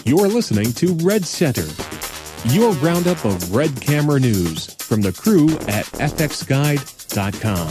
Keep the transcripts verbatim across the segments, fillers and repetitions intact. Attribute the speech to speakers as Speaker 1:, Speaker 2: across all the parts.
Speaker 1: You're listening to Red Center, your roundup of Red camera news from the crew at f x guide dot com.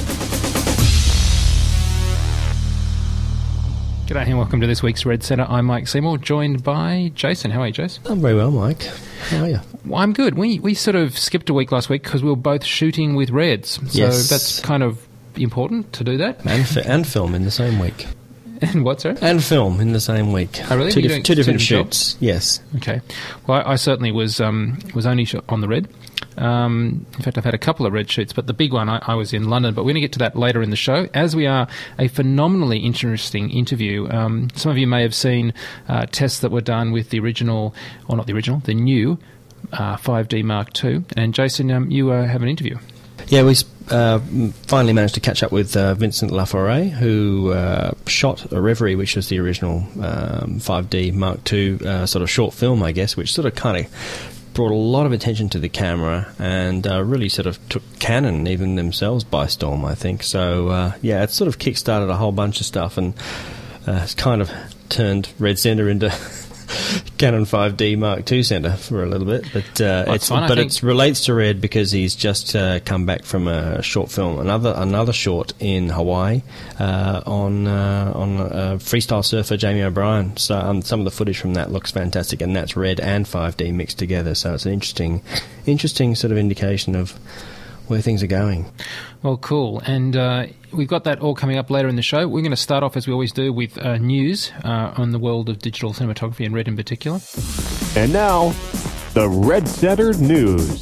Speaker 2: G'day and welcome to this week's Red Center. I'm Mike Seymour, joined by Jason. How are you, Jason?
Speaker 3: I'm very well, Mike. How are you?
Speaker 2: Well, I'm good. We we sort of skipped a week last week because we were both shooting with Reds. So
Speaker 3: yes.
Speaker 2: That's kind of important to do that.
Speaker 3: And, fi- and film in the same week.
Speaker 2: And what, sorry?
Speaker 3: And film in the same week.
Speaker 2: Oh, really?
Speaker 3: Two,
Speaker 2: You're
Speaker 3: dif-
Speaker 2: doing
Speaker 3: two different
Speaker 2: two different
Speaker 3: shoots. Yes.
Speaker 2: Okay. Well, I, I certainly was um, was only shot on the Red. Um, in fact, I've had a couple of Red shoots, but the big one, I, I was in London. But we're going to get to that later in the show, as we are a phenomenally interesting interview. Um, some of you may have seen uh, tests that were done with the original, or not the original, the new uh, five D Mark two. And Jason, um, you uh, have an interview.
Speaker 3: Yeah, we uh, finally managed to catch up with uh, Vincent Laforêt, who uh, shot a Reverie, which was the original um, five D Mark two uh, sort of short film, I guess, which sort of kind of brought a lot of attention to the camera and uh, really sort of took Canon, even themselves, by storm, I think. So, uh, yeah, it sort of kick-started a whole bunch of stuff and uh, it's kind of turned Red Center into Canon five D Mark two Center for a little bit, but uh,
Speaker 2: well,
Speaker 3: it's
Speaker 2: fun,
Speaker 3: but it relates to Red because he's just uh, come back from a short film, another another short in Hawaii uh, on uh, on uh, freestyle surfer Jamie O'Brien. So um, some of the footage from that looks fantastic, and that's Red and five D mixed together. So it's an interesting, interesting sort of indication of where things are going.
Speaker 2: Well, cool. And uh, we've got that all coming up later in the show. We're going to start off, as we always do, with uh, news uh, on the world of digital cinematography and Red in particular.
Speaker 1: And now, the Red Center News.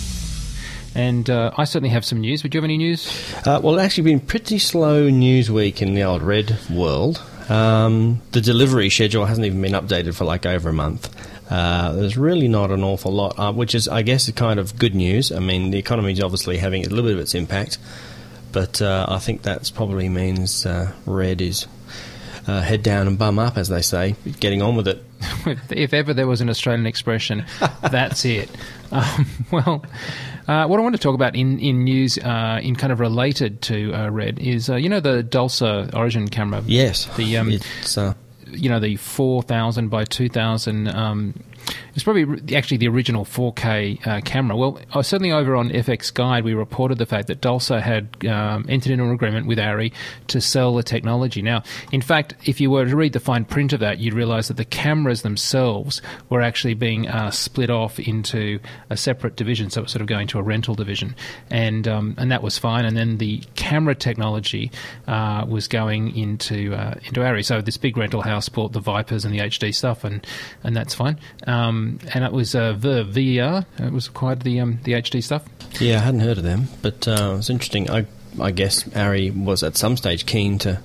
Speaker 2: And uh, I certainly have some news. Would you have any news?
Speaker 3: Uh, well, it's actually been pretty slow news week in the old Red world. Um, the delivery schedule hasn't even been updated for like over a month. Uh, there's really not an awful lot, uh, which is, I guess, a kind of good news. I mean, the economy is obviously having a little bit of its impact, but uh, I think that probably means uh, Red is uh, head down and bum up, as they say, getting on with it.
Speaker 2: If ever there was an Australian expression, that's it. Um, well, uh, what I want to talk about in, in news, uh, in kind of related to uh, Red, is, uh, you know, the Dalsa Origin camera?
Speaker 3: Yes.
Speaker 2: The, um,
Speaker 3: it's... Uh,
Speaker 2: you know, the four thousand by two thousand, um, it's probably re- actually the original four K uh, camera. Well, uh, certainly over on F X Guide, we reported the fact that Dalsa had um, entered into an agreement with ARRI to sell the technology. Now, in fact, if you were to read the fine print of that, you'd realise that the cameras themselves were actually being uh, split off into a separate division, so it was sort of going to a rental division, and um, and that was fine. And then the camera technology uh, was going into uh, into ARRI. So this big rental house bought the Vipers and the H D stuff, and, and that's fine. Um, and it was uh, Verve, V E R, it was acquired the um, the H D stuff.
Speaker 3: Yeah, I hadn't heard of them, but uh, it's interesting. I, I guess ARRI was at some stage keen to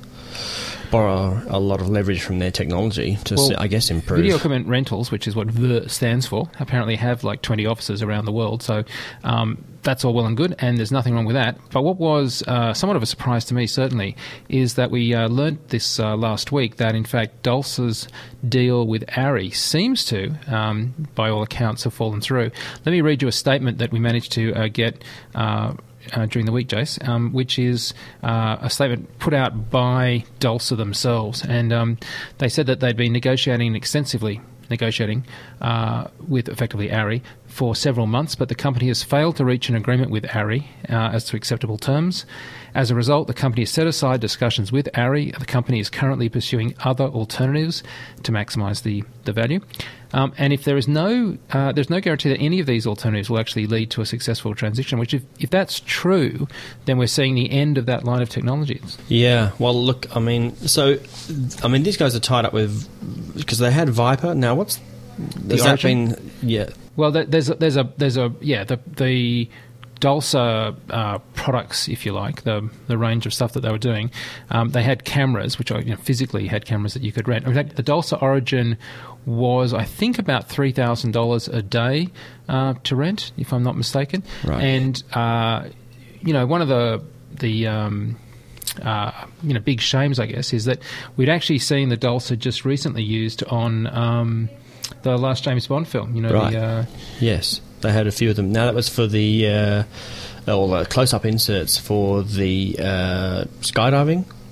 Speaker 3: borrow a lot of leverage from their technology to, well, I guess, improve.
Speaker 2: Video Equipment Rentals, which is what V E R stands for, apparently have like twenty offices around the world, so um, that's all well and good, and there's nothing wrong with that. But what was uh, somewhat of a surprise to me, certainly, is that we uh, learnt this uh, last week that, in fact, Dalsa's deal with ARRI seems to, um, by all accounts, have fallen through. Let me read you a statement that we managed to uh, get uh, Uh, during the week, Jace, um, which is uh, a statement put out by Dalsa themselves. And um, they said that they'd been negotiating extensively, negotiating uh, with effectively ARRI for several months, but the company has failed to reach an agreement with ARRI uh, as to acceptable terms. As a result, the company has set aside discussions with ARRI. The company is currently pursuing other alternatives to maximise the, the value. Um, and if there is no, uh, there's no guarantee that any of these alternatives will actually lead to a successful transition, which if, if that's true, then we're seeing the end of that line of technologies.
Speaker 3: Yeah, well, look, I mean, so, I mean, these guys are tied up with, because they had Viper. Now, what's, has that been, yeah.
Speaker 2: Well, there's a, there's a, there's a, yeah, the, the, Dalsa uh, products, if you like, the the range of stuff that they were doing, um, they had cameras, which are, you know, physically had cameras that you could rent. In fact, the Dalsa Origin was, I think, about three thousand dollars a day uh, to rent, if I'm not mistaken.
Speaker 3: Right.
Speaker 2: And, uh, you know, one of the, the um, uh, you know, big shames, I guess, is that we'd actually seen the Dalsa just recently used on um, the last James Bond film. You know,
Speaker 3: right.
Speaker 2: the, uh,
Speaker 3: yes. They had a few of them. Now, that was for the uh, all the close-up inserts for the uh, skydiving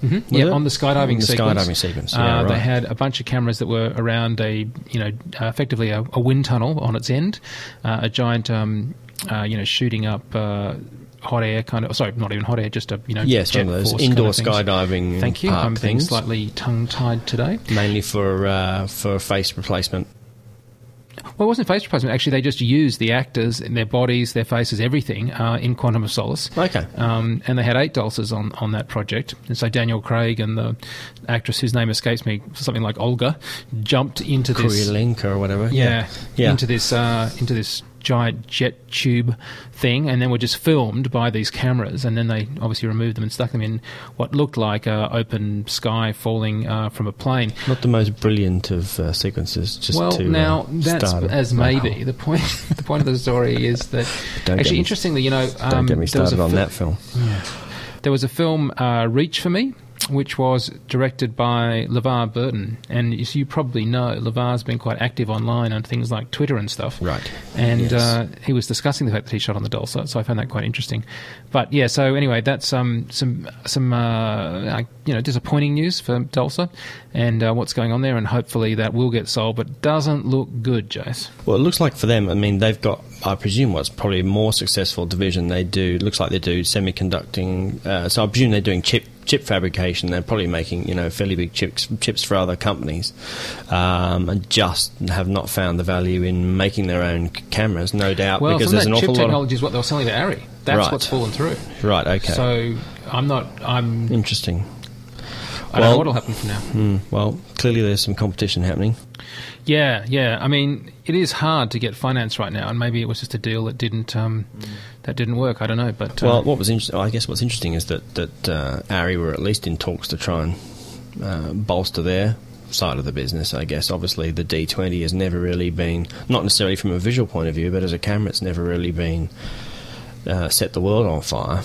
Speaker 2: Mm-hmm. Yeah,
Speaker 3: it?
Speaker 2: on the skydiving
Speaker 3: the
Speaker 2: sequence.
Speaker 3: skydiving sequence.
Speaker 2: Uh,
Speaker 3: Yeah, right.
Speaker 2: They had a bunch of cameras that were around a, you know, uh, effectively a, a wind tunnel on its end, uh, a giant, um, uh, you know, shooting up uh, hot air kind of. Sorry, not even hot air, just a you know.
Speaker 3: Yes,
Speaker 2: jet
Speaker 3: one of those
Speaker 2: force
Speaker 3: indoor
Speaker 2: kind of things.
Speaker 3: skydiving.
Speaker 2: Thank you.
Speaker 3: park
Speaker 2: I'm being
Speaker 3: things,
Speaker 2: slightly tongue-tied today.
Speaker 3: mainly for uh, for face replacement.
Speaker 2: Well, it wasn't face replacement. Actually, they just used the actors and their bodies, their faces, everything uh, in Quantum of Solace.
Speaker 3: Okay.
Speaker 2: Um, and they had eight Dulcers on, on that project. And so Daniel Craig and the actress whose name escapes me, something like Olga, jumped into this...
Speaker 3: Kurilenko or whatever.
Speaker 2: Yeah,
Speaker 3: Yeah.
Speaker 2: into this uh, into this giant jet tube thing, and then were just filmed by these cameras, and then they obviously removed them and stuck them in what looked like uh, open sky falling uh, from a plane.
Speaker 3: Not the most brilliant of uh, sequences. Just
Speaker 2: Well,
Speaker 3: to,
Speaker 2: now
Speaker 3: uh,
Speaker 2: that's
Speaker 3: start
Speaker 2: as
Speaker 3: a-
Speaker 2: maybe the point. The point of the story is that
Speaker 3: Don't get
Speaker 2: actually,
Speaker 3: me-
Speaker 2: interestingly, you know,
Speaker 3: Don't
Speaker 2: um,
Speaker 3: get me
Speaker 2: there was a
Speaker 3: started on
Speaker 2: fi-
Speaker 3: that film.
Speaker 2: There was a film, uh, Reach for Me, which was directed by LeVar Burton. And as you probably know, LeVar's been quite active online on things like Twitter and stuff.
Speaker 3: Right.
Speaker 2: And
Speaker 3: Yes.
Speaker 2: uh, he was discussing the fact that he shot on the Dulce, so I found that quite interesting. But yeah, so anyway, that's um, some some uh, you know disappointing news for Dulce and uh, what's going on there, and hopefully that will get solved. But it doesn't look good, Jace.
Speaker 3: Well, it looks like for them, I mean, they've got, I presume, what's probably a more successful division. They do, looks like they do semiconducting, uh, so I presume they're doing chip chip fabrication. They're probably making, you know, fairly big chips chips for other companies, um, and just have not found the value in making their own c- cameras, no doubt,
Speaker 2: Well,
Speaker 3: because
Speaker 2: some
Speaker 3: there's
Speaker 2: of
Speaker 3: an
Speaker 2: that chip
Speaker 3: awful lot
Speaker 2: technology is what they were selling to Arri. That's
Speaker 3: Right.
Speaker 2: what's fallen through.
Speaker 3: of... Right, okay.
Speaker 2: So I'm not. I'm.
Speaker 3: Interesting.
Speaker 2: I don't
Speaker 3: Well-
Speaker 2: know what'll happen from now.
Speaker 3: Hmm, well, clearly there's some competition happening.
Speaker 2: Yeah, yeah. I mean, it is hard to get finance right now, and maybe it was just a deal that didn't um, that didn't work. I don't know, but uh,
Speaker 3: Well, what was interesting, I guess what's interesting is that, that uh, Arri were at least in talks to try and uh, bolster their side of the business, I guess. Obviously, the D twenty has never really been, not necessarily from a visual point of view, but as a camera, it's never really been uh, set the world on fire.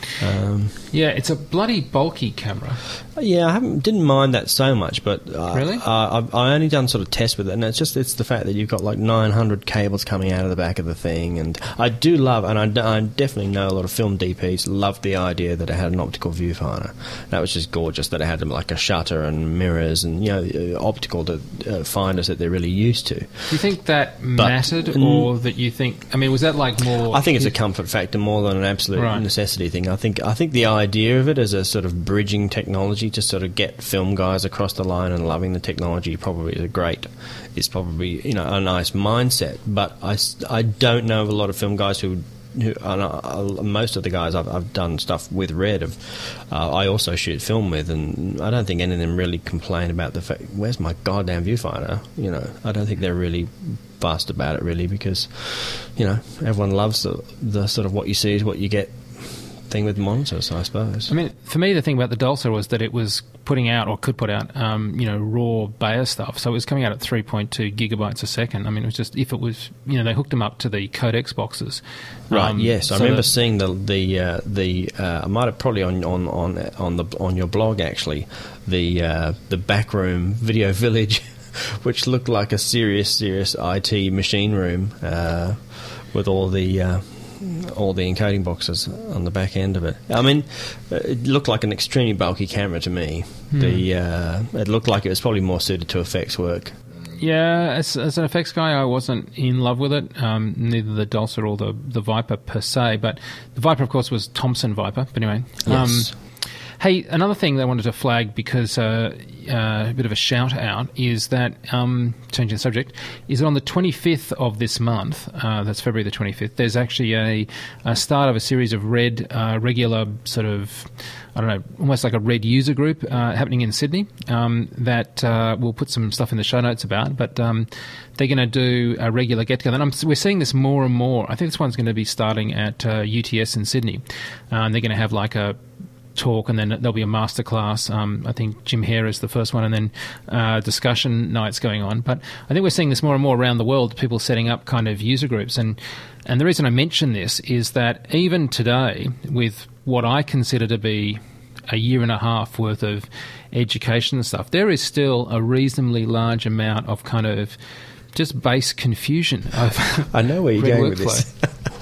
Speaker 3: Um,
Speaker 2: yeah, it's a bloody bulky camera.
Speaker 3: yeah, I haven't, didn't mind that so much, but uh,
Speaker 2: Really?
Speaker 3: uh, I've I only done sort of tests with it, and it's just it's the fact that you've got like nine hundred cables coming out of the back of the thing, and I do love, and I, d- I definitely know a lot of film D Ps loved the idea that it had an optical viewfinder. That was just gorgeous, that it had like a shutter and mirrors and, you know, uh, optical to, uh, finders that they're really used to.
Speaker 2: Do you think that mattered, or that you think? I mean, was that like more?
Speaker 3: I think it's a comfort factor more than an absolute
Speaker 2: Right.
Speaker 3: necessity thing. I think I think the idea of it as a sort of bridging technology to sort of get film guys across the line and loving the technology probably is a great, is probably, you know, a nice mindset. But I, s- I don't know of a lot of film guys who. Who, and I, I, most of the guys I've, I've done stuff with Red, of, uh, I also shoot film with, and I don't think any of them really complain about the fact, where's my goddamn viewfinder? You know, I don't think they're really fussed about it, really, because, you know, everyone loves the, the sort of what you see is what you get thing with monitors, I suppose.
Speaker 2: I mean, for me, the thing about the Dulce was that it was putting out, or could put out, um, you know, raw Bayer stuff. So it was coming out at three point two gigabytes a second. I mean, it was just, if it was, you know, they hooked them up to the codex boxes.
Speaker 3: Right.
Speaker 2: Um,
Speaker 3: yes, I
Speaker 2: so
Speaker 3: remember
Speaker 2: that-
Speaker 3: seeing the the uh, the. Uh, I might have probably on on on on the on your blog actually the uh, the backroom video village, which looked like a serious serious I T machine room uh, with all the. Uh, all the encoding boxes on the back end of it. I mean, it looked like an extremely bulky camera to me.
Speaker 2: Hmm.
Speaker 3: The uh, it looked like it was probably more suited to effects work.
Speaker 2: Yeah, as, as an effects guy, I wasn't in love with it. Um, neither the Dulce or the the Viper per se, but the Viper, of course, was Thompson Viper. But anyway,
Speaker 3: Yes.
Speaker 2: um, hey, another thing that I wanted to flag, because uh, uh, a bit of a shout out, is that um, changing the subject, is that on the twenty-fifth of this month, uh, that's February the twenty-fifth, there's actually a, a start of a series of Red uh, regular sort of, I don't know, almost like a Red user group uh, happening in Sydney um, that uh, we'll put some stuff in the show notes about, but um, they're going to do a regular get-together. And I'm, we're seeing this more and more. I think this one's going to be starting at uh, U T S in Sydney. Uh, and they're going to have like a talk, and then there'll be a masterclass. Um, I think Jim Hare is the first one, and then uh, discussion nights going on. But I think we're seeing this more and more around the world, people setting up kind of user groups. And, and the reason I mention this is that even today, with what I consider to be a year and a half worth of education and stuff, there is still a reasonably large amount of kind of just base confusion of
Speaker 3: I know where you're
Speaker 2: Red
Speaker 3: going with
Speaker 2: workflow.
Speaker 3: this.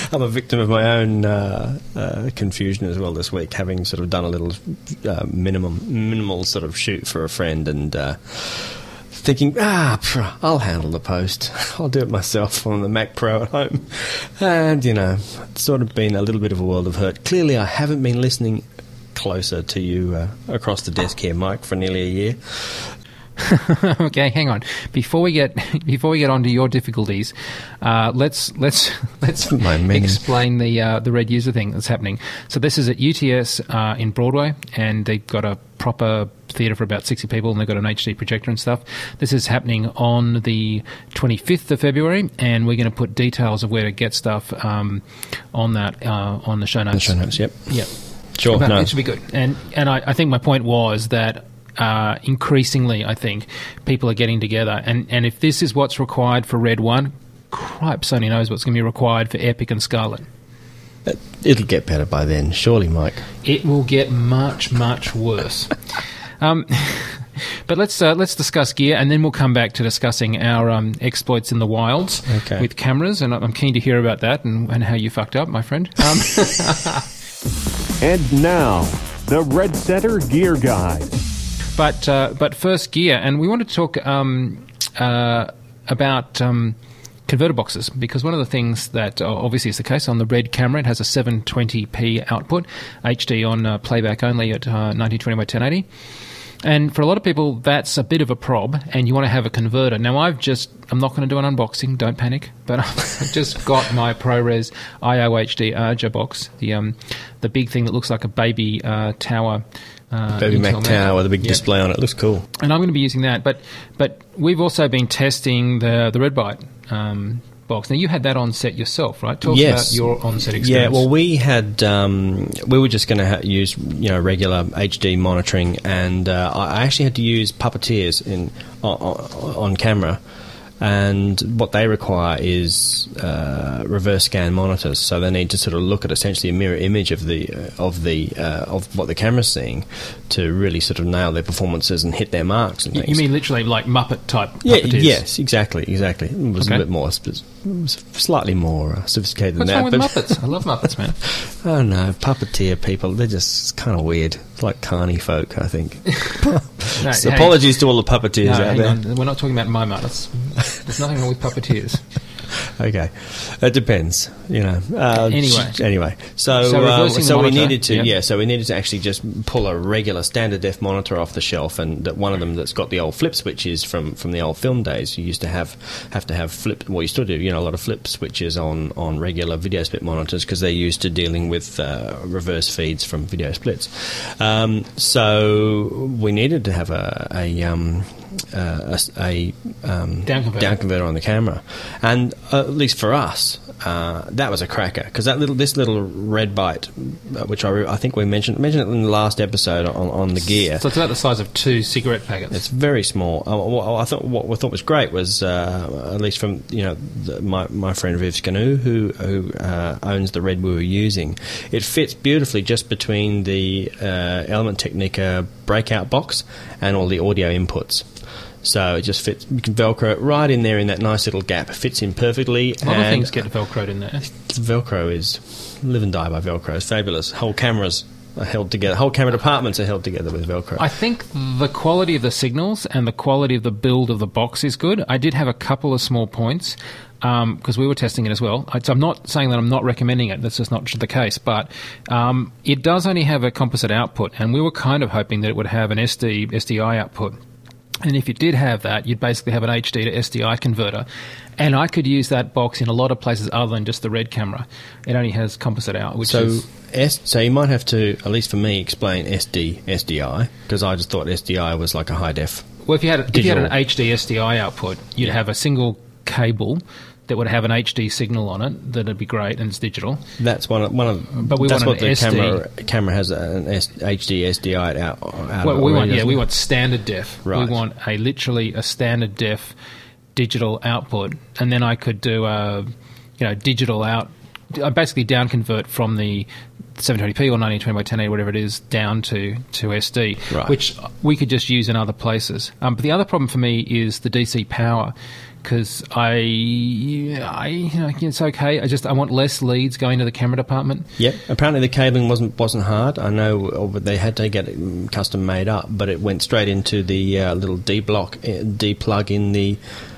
Speaker 3: I'm a victim of my own uh, uh, confusion as well this week, having sort of done a little uh, minimum, minimal sort of shoot for a friend and uh, thinking, ah, pff, I'll handle the post. I'll do it myself on the Mac Pro at home. And, you know, it's sort of been a little bit of a world of hurt. Clearly, I haven't been listening closer to you uh, across the desk here, Mike, for nearly a year.
Speaker 2: Okay, hang on. Before we get before we get on to your difficulties, uh, let's let's let's explain the uh, the Red User thing that's happening. So this is at U T S uh, in Broadway, and they've got a proper theatre for about sixty people, and they've got an H D projector and stuff. This is happening on the twenty-fifth of February, and we're going to put details of where to get stuff um, on that uh, on the show notes.
Speaker 3: The show notes, yep,
Speaker 2: yep,
Speaker 3: sure.
Speaker 2: But
Speaker 3: no.
Speaker 2: It should be good, and and I, I think my point was that. Uh, increasingly, I think, people are getting together. And, and if this is what's required for Red one, cripes only knows what's going to be required for Epic and Scarlet.
Speaker 3: It'll get better by then, surely, Mike.
Speaker 2: It will get much, much worse. um, but let's uh, let's discuss gear, and then we'll come back to discussing our um, exploits in the wilds
Speaker 3: okay.
Speaker 2: with cameras. And I'm keen to hear about that and, and how you fucked up, my friend. Um,
Speaker 1: and now, the Red Center Gear Guide.
Speaker 2: But uh, but first, gear, and we want to talk um, uh, about um, converter boxes, because one of the things that uh, obviously is the case on the Red camera, it has a seven twenty p output, H D on uh, playback only at uh, nineteen twenty by ten eighty. And for a lot of people, that's a bit of a prob, and you want to have a converter. Now, I've just, I'm not going to do an unboxing, don't panic, but I've just got my ProRes I O H D Arja box, the um, the big thing that looks like a baby uh, tower. Uh,
Speaker 3: Baby Mac Tower with a big
Speaker 2: yep.
Speaker 3: display on it. Looks cool.
Speaker 2: And I'm going to be using that. But but we've also been testing the the RedBite um, box. Now, you had that on set yourself, right? Talk
Speaker 3: yes.
Speaker 2: about your on-set experience.
Speaker 3: Yeah, well, we had... Um, we were just going to ha- use, you know, regular H D monitoring, and uh, I actually had to use Puppeteers in on, on camera. And what they require is uh, reverse scan monitors, so they need to sort of look at essentially a mirror image of the uh, of the uh, of what the camera's seeing to really sort of nail their performances and hit their marks and things.
Speaker 2: You mean literally like Muppet type?
Speaker 3: Yeah,
Speaker 2: puppeteers?
Speaker 3: yes, exactly, exactly. It was
Speaker 2: okay.
Speaker 3: a bit more, slightly more uh, sophisticated
Speaker 2: What's
Speaker 3: than that.
Speaker 2: What's wrong with Muppets? I love Muppets, man.
Speaker 3: Oh no, puppeteer people, they're just kind of weird. It's like carny folk, I think.
Speaker 2: no,
Speaker 3: so
Speaker 2: hey,
Speaker 3: apologies to all the puppeteers
Speaker 2: no,
Speaker 3: out
Speaker 2: hang
Speaker 3: there.
Speaker 2: On. We're not talking about my Muppets. There's nothing wrong with puppeteers.
Speaker 3: Okay, it depends, you know. Uh,
Speaker 2: anyway,
Speaker 3: anyway, so
Speaker 2: so,
Speaker 3: uh, so we
Speaker 2: monitor,
Speaker 3: needed to,
Speaker 2: yep.
Speaker 3: yeah, so we needed to actually just pull a regular standard def monitor off the shelf, and that one of them that's got the old flip switches from, from the old film days. You used to have have to have flip, well, you still do, you know, a lot of flip switches on, on regular video split monitors because they're used to dealing with uh, reverse feeds from video splits. Um, so we needed to have a a um, Uh, a, a um,
Speaker 2: down, converter.
Speaker 3: down converter on the camera, and uh, at least for us, uh, that was a cracker because that little this little RedBite, uh, which I, re- I think we mentioned mentioned it in the last episode on, on the gear.
Speaker 2: So it's about the size of two cigarette packets.
Speaker 3: It's very small. Uh, what I thought what we thought was great was uh, at least from you know the, my my friend Viv Scanu, who who uh, owns the Red we were using. It fits beautifully just between the uh, Element Technica breakout box and all the audio inputs. So it just fits. You can Velcro it right in there in that nice little gap. It fits in perfectly.
Speaker 2: A lot of things get Velcroed in there.
Speaker 3: Velcro is live and die by Velcro. It's fabulous. Whole cameras are held together. Whole camera departments are held together with Velcro.
Speaker 2: I think the quality of the signals and the quality of the build of the box is good. I did have a couple of small points because um, we were testing it as well. I'm not saying that I'm not recommending it. That's just not the case. But um, it does only have a composite output, and we were kind of hoping that it would have an S D S D I output. And if you did have that, you'd basically have an H D to S D I converter. And I could use that box in a lot of places other than just the Red camera. It only has composite out, which
Speaker 3: so
Speaker 2: is...
Speaker 3: S, so you might have to, at least for me, explain S D, S D I, because I just thought S D I was like a high-def
Speaker 2: Well, if you had,
Speaker 3: digital.
Speaker 2: if you had an H D S D I output, you'd
Speaker 3: yeah.
Speaker 2: have a single cable that would have an H D signal on it. That'd be great, and it's digital.
Speaker 3: That's one of, one of
Speaker 2: but we
Speaker 3: that's
Speaker 2: want
Speaker 3: what
Speaker 2: an
Speaker 3: the
Speaker 2: S D.
Speaker 3: camera camera has an S, H D S D I out. out
Speaker 2: Well, we
Speaker 3: already,
Speaker 2: want yeah, we
Speaker 3: it?
Speaker 2: want standard def.
Speaker 3: Right.
Speaker 2: We want a literally a standard def digital output, and then I could do a you know digital out, I basically down convert from the seven twenty p or nineteen twenty by ten eighty, whatever it is, down to, to S D,
Speaker 3: right.
Speaker 2: which we could just use in other places. Um, but the other problem for me is the D C power. because I, I, you know, it's okay. I just I want less leads going to the camera department.
Speaker 3: Yep. Apparently the cabling wasn't wasn't hard. I know they had to get it custom made up, but it went straight into the uh, little D block, D plug in the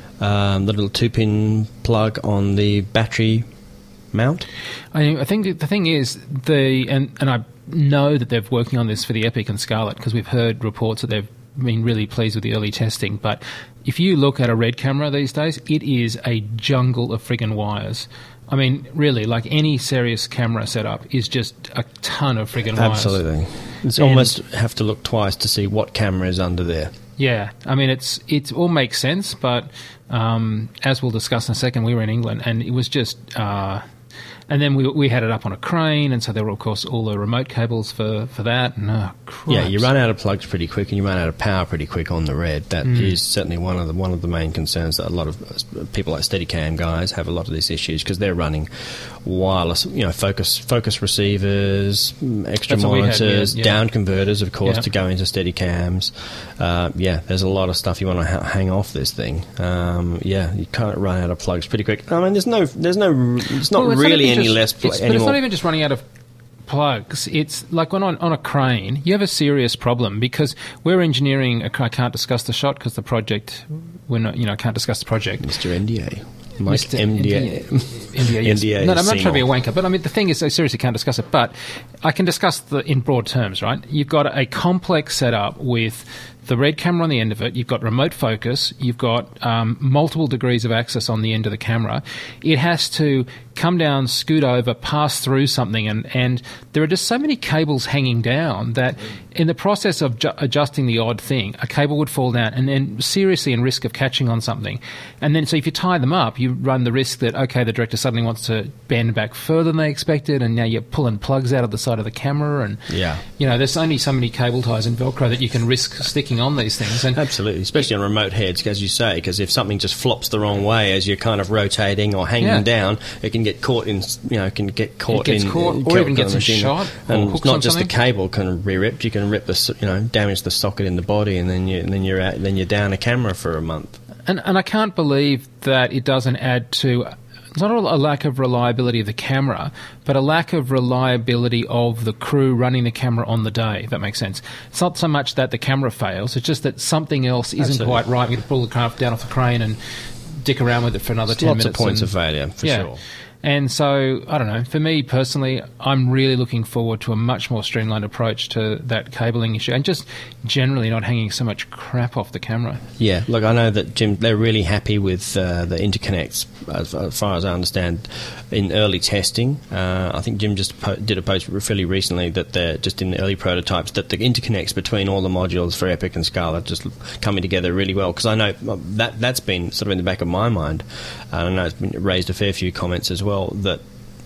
Speaker 3: um, the little two pin plug on the battery mount.
Speaker 2: I, I think the thing is the and and I know that they're working on this for the Epic and Scarlett because we've heard reports that they've been really pleased with the early testing. But if you look at a Red camera these days, it is a jungle of friggin' wires. I mean, really, like any serious camera setup is just a ton of friggin' wires.
Speaker 3: Absolutely. It's almost have to look twice to see what camera is under there.
Speaker 2: Yeah, I mean, it's it all makes sense, but um, as we'll discuss in a second, we were in England, and it was just... Uh, And then we we had it up on a crane, and so there were, of course, all the remote cables for, for that. And, oh,
Speaker 3: yeah, you run out of plugs pretty quick, and you run out of power pretty quick on the Red. That mm. is certainly one of the one of the main concerns that a lot of people like Steadicam guys have a lot of these issues because they're running wireless, you know, focus focus receivers, extra
Speaker 2: That's
Speaker 3: monitors,
Speaker 2: had, yeah, yeah.
Speaker 3: down converters, of course,
Speaker 2: yeah.
Speaker 3: to go into Steadicams. Uh, yeah, there's a lot of stuff you want to ha- hang off this thing. Um, yeah, you can't run out of plugs pretty quick. I mean, there's no, there's no, it's not
Speaker 2: well, it's
Speaker 3: really
Speaker 2: not
Speaker 3: any
Speaker 2: just,
Speaker 3: less. Pl-
Speaker 2: it's,
Speaker 3: anymore.
Speaker 2: But it's not even just running out of plugs. It's like when on, on a crane, you have a serious problem because we're engineering. A, I can't discuss the shot because the project. We're not, you know, I can't discuss the project.
Speaker 3: Mister N D A. Mike
Speaker 2: Mister
Speaker 3: M D A.
Speaker 2: N D A, yes.
Speaker 3: N D A
Speaker 2: no, no, I'm not
Speaker 3: Seymour.
Speaker 2: trying to be a wanker, but I mean, the thing is, I seriously can't discuss it, but I can discuss the in broad terms, right? You've got a complex setup with the Red camera on the end of it. You've got remote focus. You've got um, multiple degrees of access on the end of the camera. It has to come down, scoot over, pass through something, and, and there are just so many cables hanging down that in the process of ju- adjusting the odd thing, a cable would fall down and then seriously in risk of catching on something. And then so if you tie them up, you run the risk that, okay, the director suddenly wants to bend back further than they expected, and now you're pulling plugs out of the side of the camera. And,
Speaker 3: yeah.
Speaker 2: you know, there's only so many cable ties and Velcro that you can risk sticking on these things. And
Speaker 3: absolutely, especially on remote heads, as you say, because if something just flops the wrong way as you're kind of rotating or hanging
Speaker 2: yeah.
Speaker 3: down, it can get caught in, you know, can get caught
Speaker 2: it gets
Speaker 3: in,
Speaker 2: caught,
Speaker 3: in
Speaker 2: or even gets a shot,
Speaker 3: and it's not just
Speaker 2: something.
Speaker 3: the cable can be ripped. You can rip the, you know, damage the socket in the body, and then you, and then you're out, then you're down a camera for a month.
Speaker 2: And and I can't believe that it doesn't add to. It's not a lack of reliability of the camera, but a lack of reliability of the crew running the camera on the day, if that makes sense. It's not so much that the camera fails, it's just that something else isn't
Speaker 3: Absolutely.
Speaker 2: quite right. We have to pull the craft down off the crane and dick around with it for another
Speaker 3: There's
Speaker 2: ten
Speaker 3: lots
Speaker 2: minutes.
Speaker 3: Lots of points
Speaker 2: and,
Speaker 3: of failure, for
Speaker 2: yeah.
Speaker 3: sure.
Speaker 2: And so, I don't know, for me personally, I'm really looking forward to a much more streamlined approach to that cabling issue and just generally not hanging so much crap off the camera.
Speaker 3: Yeah, look, I know that, Jim, they're really happy with uh, the interconnects, as, as far as I understand, in early testing. Uh, I think Jim just po- did a post fairly recently that they're just in the early prototypes, that the interconnects between all the modules for Epic and Scarlett just coming together really well, because I know that, that's been sort of in the back of my mind. I know it's been raised a fair few comments as well. Well, that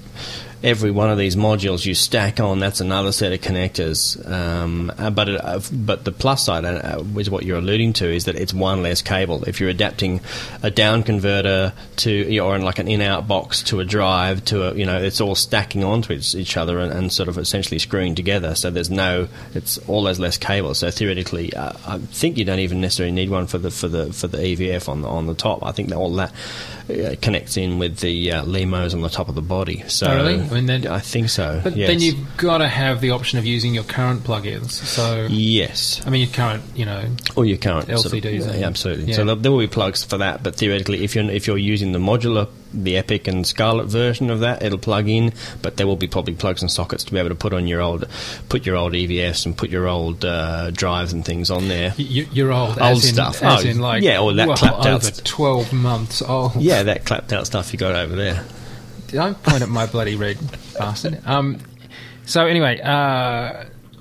Speaker 3: every one of these modules you stack on, that's another set of connectors. Um, uh, but it, uh, but the plus side, uh, is what you're alluding to, is that it's one less cable. If you're adapting a down converter to, you know, or like an in-out box to a drive to a, you know, it's all stacking onto each, each other and, and sort of essentially screwing together. So there's no, it's all those less cables. So theoretically, uh, I think you don't even necessarily need one for the for the for the E V F on the on the top. I think that all that uh, connects in with the uh, LEMOs on the top of the body. So.
Speaker 2: Oh, really? I mean, then,
Speaker 3: I think so.
Speaker 2: But
Speaker 3: yes.
Speaker 2: then you've got to have the option of using your current plugins. So
Speaker 3: yes,
Speaker 2: I mean your current, you know,
Speaker 3: or your current
Speaker 2: L C Ds.
Speaker 3: Sort of, yeah, absolutely.
Speaker 2: Yeah.
Speaker 3: So there will be plugs for that. But theoretically, if you're if you're using the modular, the Epic and Scarlett version of that, it'll plug in. But there will be probably plugs and sockets to be able to put on your old, put your old E V Fs and put your old uh, drives and things on there.
Speaker 2: You, you're old,
Speaker 3: old
Speaker 2: as
Speaker 3: stuff.
Speaker 2: In, as
Speaker 3: oh,
Speaker 2: in like
Speaker 3: yeah, or that
Speaker 2: well,
Speaker 3: clapped out
Speaker 2: over twelve months old.
Speaker 3: Yeah, that clapped out stuff you got over there.
Speaker 2: Don't point at my bloody red bastard. Um, so anyway, uh,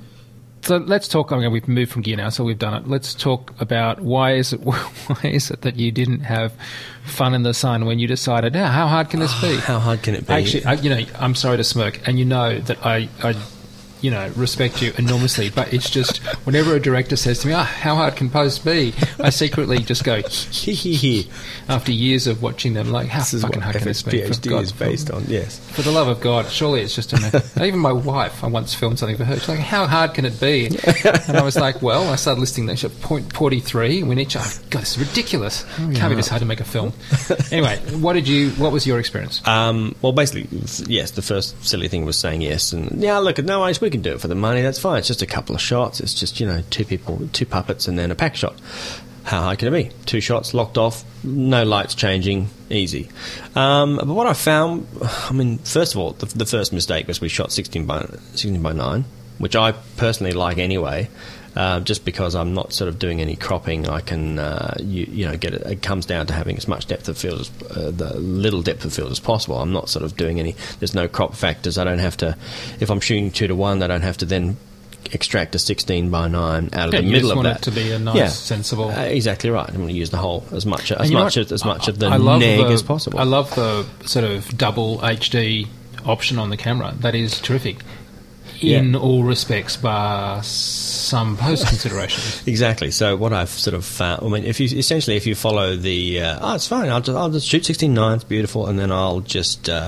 Speaker 2: so let's talk. I mean, we've moved from gear now, so we've done it. Let's talk about why is it why is it that you didn't have fun in the sun when you decided, now, how hard can this be?
Speaker 3: How hard can it be?
Speaker 2: Actually, I, you know, I'm sorry to smirk, and you know that I, I you know, respect you enormously, but it's just whenever a director says to me, "Ah, oh, how hard can Post be?" I secretly just go hee hee hee. After years of watching them, like, how
Speaker 3: this
Speaker 2: fucking hard can this be?
Speaker 3: PhD is based on, yes.
Speaker 2: For the love of God, surely it's just a matter. Even my wife, I once filmed something for her. She's like, "How hard can it be?" And I was like, "Well," I started listing those at point forty-three. When each, oh, God, this is ridiculous. Oh, yeah. Can't be this hard to make a film. Anyway, what did you? What was your experience?
Speaker 3: Um, well, basically, yes. The first silly thing was saying yes, and yeah, look, no worries, we can do it for the money. That's fine. It's just a couple of shots. It's just, you know, two people, two puppets, and then a pack shot. How hard can it be? Two shots, locked off, no lights changing, easy. Um, but what I found, I mean, first of all, the, the first mistake was we shot sixteen by nine, which I personally like anyway. Uh, just because I'm not sort of doing any cropping, I can, uh, you, you know, get it. It comes down to having as much depth of field as uh, the little depth of field as possible. I'm not sort of doing any. There's no crop factors. I don't have to. If I'm shooting two to one, I don't have to then extract a sixteen by nine out of
Speaker 2: yeah,
Speaker 3: the
Speaker 2: you
Speaker 3: middle
Speaker 2: just
Speaker 3: of
Speaker 2: want
Speaker 3: that.
Speaker 2: it to be a nice,
Speaker 3: yeah.
Speaker 2: sensible.
Speaker 3: Uh, exactly right. I'm going to use the whole as much as
Speaker 2: you know
Speaker 3: much
Speaker 2: what?
Speaker 3: as, as much
Speaker 2: I,
Speaker 3: of the
Speaker 2: I love
Speaker 3: neg
Speaker 2: the,
Speaker 3: as possible.
Speaker 2: I love the sort of double H D option on the camera. That is terrific. In yeah. all respects, bar some post considerations.
Speaker 3: Exactly. So what I've sort of found, I mean, if you essentially if you follow the, uh, oh, it's fine. I'll just I'll just shoot sixteen nine. It's beautiful, and then I'll just uh,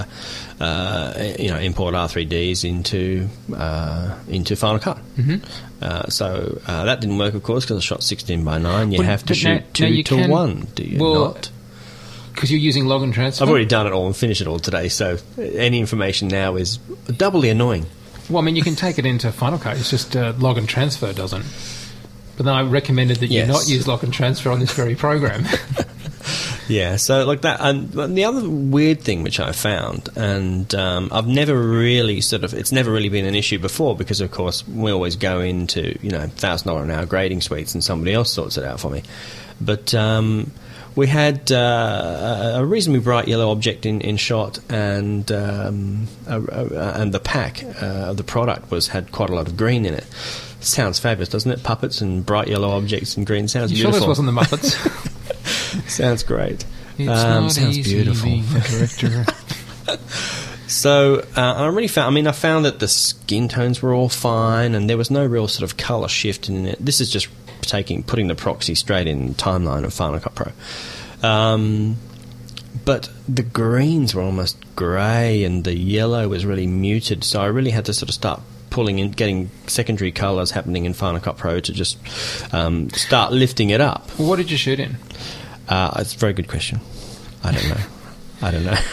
Speaker 3: uh, you know import R three Ds into uh, into Final Cut.
Speaker 2: Mm-hmm.
Speaker 3: Uh, so uh, that didn't work, of course, because I shot sixteen by nine. You
Speaker 2: well,
Speaker 3: have to shoot
Speaker 2: now,
Speaker 3: two
Speaker 2: now
Speaker 3: to
Speaker 2: can,
Speaker 3: one. Do you
Speaker 2: well,
Speaker 3: not?
Speaker 2: Because you're using log and transfer.
Speaker 3: I've already done it all and finished it all today. So any information now is doubly annoying.
Speaker 2: Well, I mean, you can take it into Final Cut. It's just uh, log and transfer doesn't. But then I recommended that
Speaker 3: yes.
Speaker 2: you not use log and transfer on this very program.
Speaker 3: Yeah, so like that. And the other weird thing which I found, and um, I've never really sort of, it's never really been an issue before because, of course, we always go into, you know, one thousand dollars an hour grading suites and somebody else sorts it out for me. But um, we had uh, a reasonably bright yellow object in, in shot, and um, a, a, and the pack uh, of the product was had quite a lot of green in it. Sounds fabulous, doesn't it? Puppets and bright yellow objects and green sounds
Speaker 2: you
Speaker 3: beautiful.
Speaker 2: Sure, this wasn't the Muppets.
Speaker 3: Sounds great.
Speaker 2: It's
Speaker 3: um,
Speaker 2: not
Speaker 3: sounds
Speaker 2: easy
Speaker 3: beautiful.
Speaker 2: being a director.
Speaker 3: So uh, I really found. I mean, I found that the skin tones were all fine, and there was no real sort of colour shift in it. This is just taking putting the proxy straight in timeline of Final Cut Pro. Um, but the greens were almost grey, and the yellow was really muted. So I really had to sort of start pulling in, getting secondary colours happening in Final Cut Pro to just um, start lifting it up.
Speaker 2: Well, what did you shoot in?
Speaker 3: Uh, it's a very good question. I don't know. I don't know.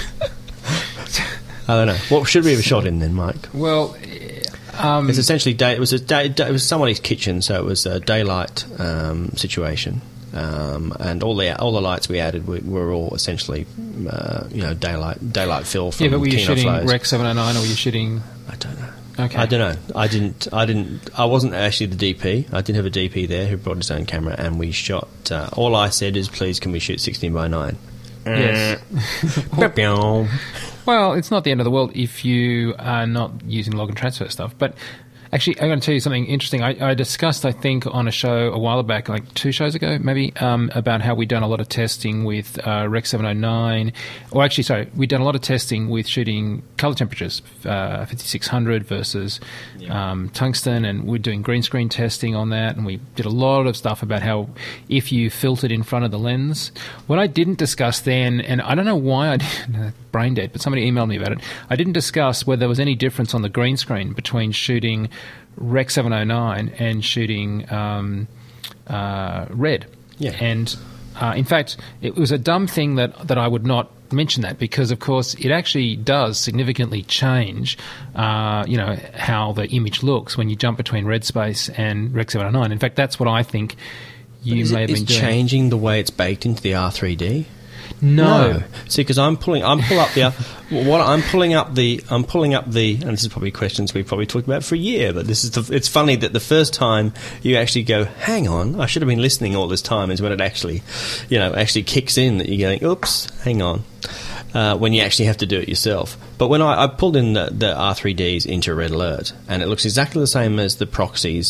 Speaker 3: I don't know. What should we have shot in then, Mike?
Speaker 2: Well, um,
Speaker 3: it's essentially day. It was a day, it was somebody's kitchen, so it was a daylight um, situation, um, and all the all the lights we added were, were all essentially, uh, you know, daylight daylight fill from
Speaker 2: yeah, but were you
Speaker 3: Kino
Speaker 2: shooting
Speaker 3: Flows.
Speaker 2: Rec seven oh nine or were you shooting?
Speaker 3: I don't know.
Speaker 2: Okay.
Speaker 3: I don't know. I didn't. I didn't. I wasn't actually the D P. I did have a D P there who brought his own camera, and we shot. Uh, all I said is, "Please, can we shoot sixteen by nine?"
Speaker 2: Yes. Well, it's not the end of the world if you are not using log and transfer stuff. But actually, I'm going to tell you something interesting. I, I discussed, I think, on a show a while back, like two shows ago, maybe, um, about how we'd done a lot of testing with uh, Rec seven oh nine. Or actually, sorry, we'd done a lot of testing with shooting colour temperatures, uh, fifty-six hundred versus yeah. um, tungsten, and we're doing green screen testing on that. And we did a lot of stuff about how if you filtered in front of the lens. What I didn't discuss then, and I don't know why I didn't, brain dead, but somebody emailed me about it. I didn't discuss whether there was any difference on the green screen between shooting Rec seven oh nine and shooting um, uh, red.
Speaker 3: Yeah.
Speaker 2: And uh, in fact, it was a dumb thing that, that I would not mention that because, of course, it actually does significantly change, uh, you know, how the image looks when you jump between red space and Rec seven oh nine. In fact, that's what I think you
Speaker 3: is
Speaker 2: may
Speaker 3: it,
Speaker 2: have been
Speaker 3: is
Speaker 2: doing.
Speaker 3: Changing the way it's baked into the R three D?
Speaker 2: No.
Speaker 3: no. See, because I'm pulling, I'm pull up the, what I'm pulling up the, I'm pulling up the, and this is probably questions we've probably talked about for a year, but this is, the, it's funny that the first time you actually go, hang on, I should have been listening all this time, is when it actually, you know, actually kicks in that you're going, oops, hang on, uh, when you actually have to do it yourself. But when I, I pulled in the, the R three Ds into Red Alert, and it looks exactly the same as the proxies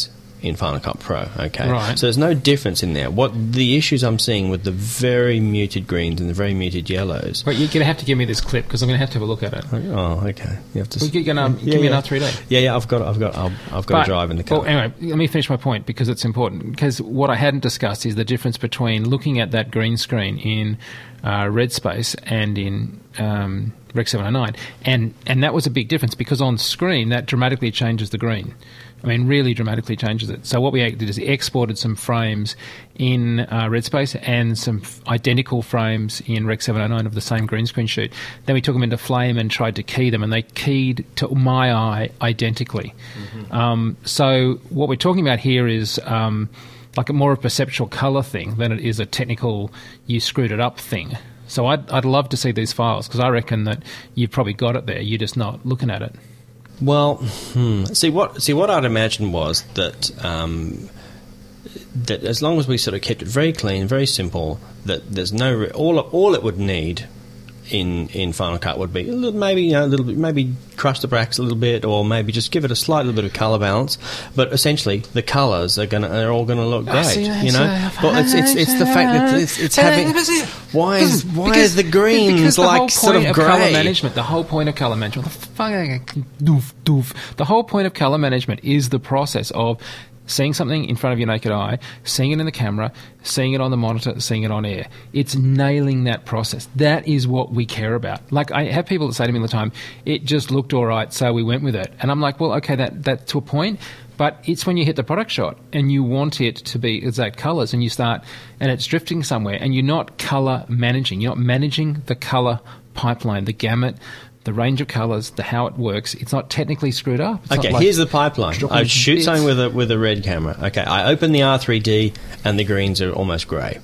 Speaker 3: in Final Cut Pro. Okay,
Speaker 2: Right.
Speaker 3: so there's no difference in there. What the issues I'm seeing with the very muted greens and the very muted yellows.
Speaker 2: But you're going to have to give me this clip because I'm going to have to have a look at it.
Speaker 3: Oh, okay. You have to.
Speaker 2: Well, you're going to
Speaker 3: yeah,
Speaker 2: give me
Speaker 3: yeah.
Speaker 2: an R three D.
Speaker 3: Yeah, yeah. I've got. I've got. I've, I've got
Speaker 2: But-
Speaker 3: to drive in the car.
Speaker 2: Well, anyway, let me finish my point because it's important. Because what I hadn't discussed is the difference between looking at that green screen in uh, Red Space and in um, Rec seven oh nine, and and that was a big difference because on screen that dramatically changes the green. I mean, really dramatically changes it. So what we did is exported some frames in uh, Red Space and some f- identical frames in Rec seven oh nine of the same green screen shoot. Then we took them into Flame and tried to key them, and they keyed to my eye identically. Mm-hmm. Um, so what we're talking about here is um, like a more of a perceptual colour thing than it is a technical you screwed it up thing. So I'd, I'd love to see these files because I reckon that you've probably got it there. You're just not looking at it.
Speaker 3: Well, hmm. see what see what I'd imagine was that um, that as long as we sort of kept it very clean, very simple, that there's no re- all all it would need in in Final Cut would be a little, maybe you know a little bit, maybe crush the bracks a little bit, or maybe just give it a slight little bit of colour balance. But essentially, the colours are gonna are all gonna look great,
Speaker 2: see,
Speaker 3: you know. But it's it's it's the fact that it's, it's having why is why
Speaker 2: Because-
Speaker 3: is the greens
Speaker 2: because the
Speaker 3: like
Speaker 2: whole
Speaker 3: sort
Speaker 2: point
Speaker 3: of
Speaker 2: colour
Speaker 3: grey?
Speaker 2: management, the whole point of colour management, the fucking doof doof. The whole point of colour management is the process of seeing something in front of your naked eye, seeing it in the camera, seeing it on the monitor, seeing it on air. It's nailing that process. That is what we care about. Like, I have people that say to me all the time, it just looked all right, so we went with it. And I'm like, well, okay, that, that to a point, but it's when you hit the product shot and you want it to be exact colours and you start, and it's drifting somewhere and you're not colour managing. You're not managing the colour pipeline, the gamut, the range of colours, the how it works. It's not technically screwed up. It's
Speaker 3: Okay,
Speaker 2: not like
Speaker 3: here's the pipeline.
Speaker 2: dropping
Speaker 3: I shoot
Speaker 2: bits.
Speaker 3: something with a with a red camera. Okay, I open the R three D and the greens are almost grey.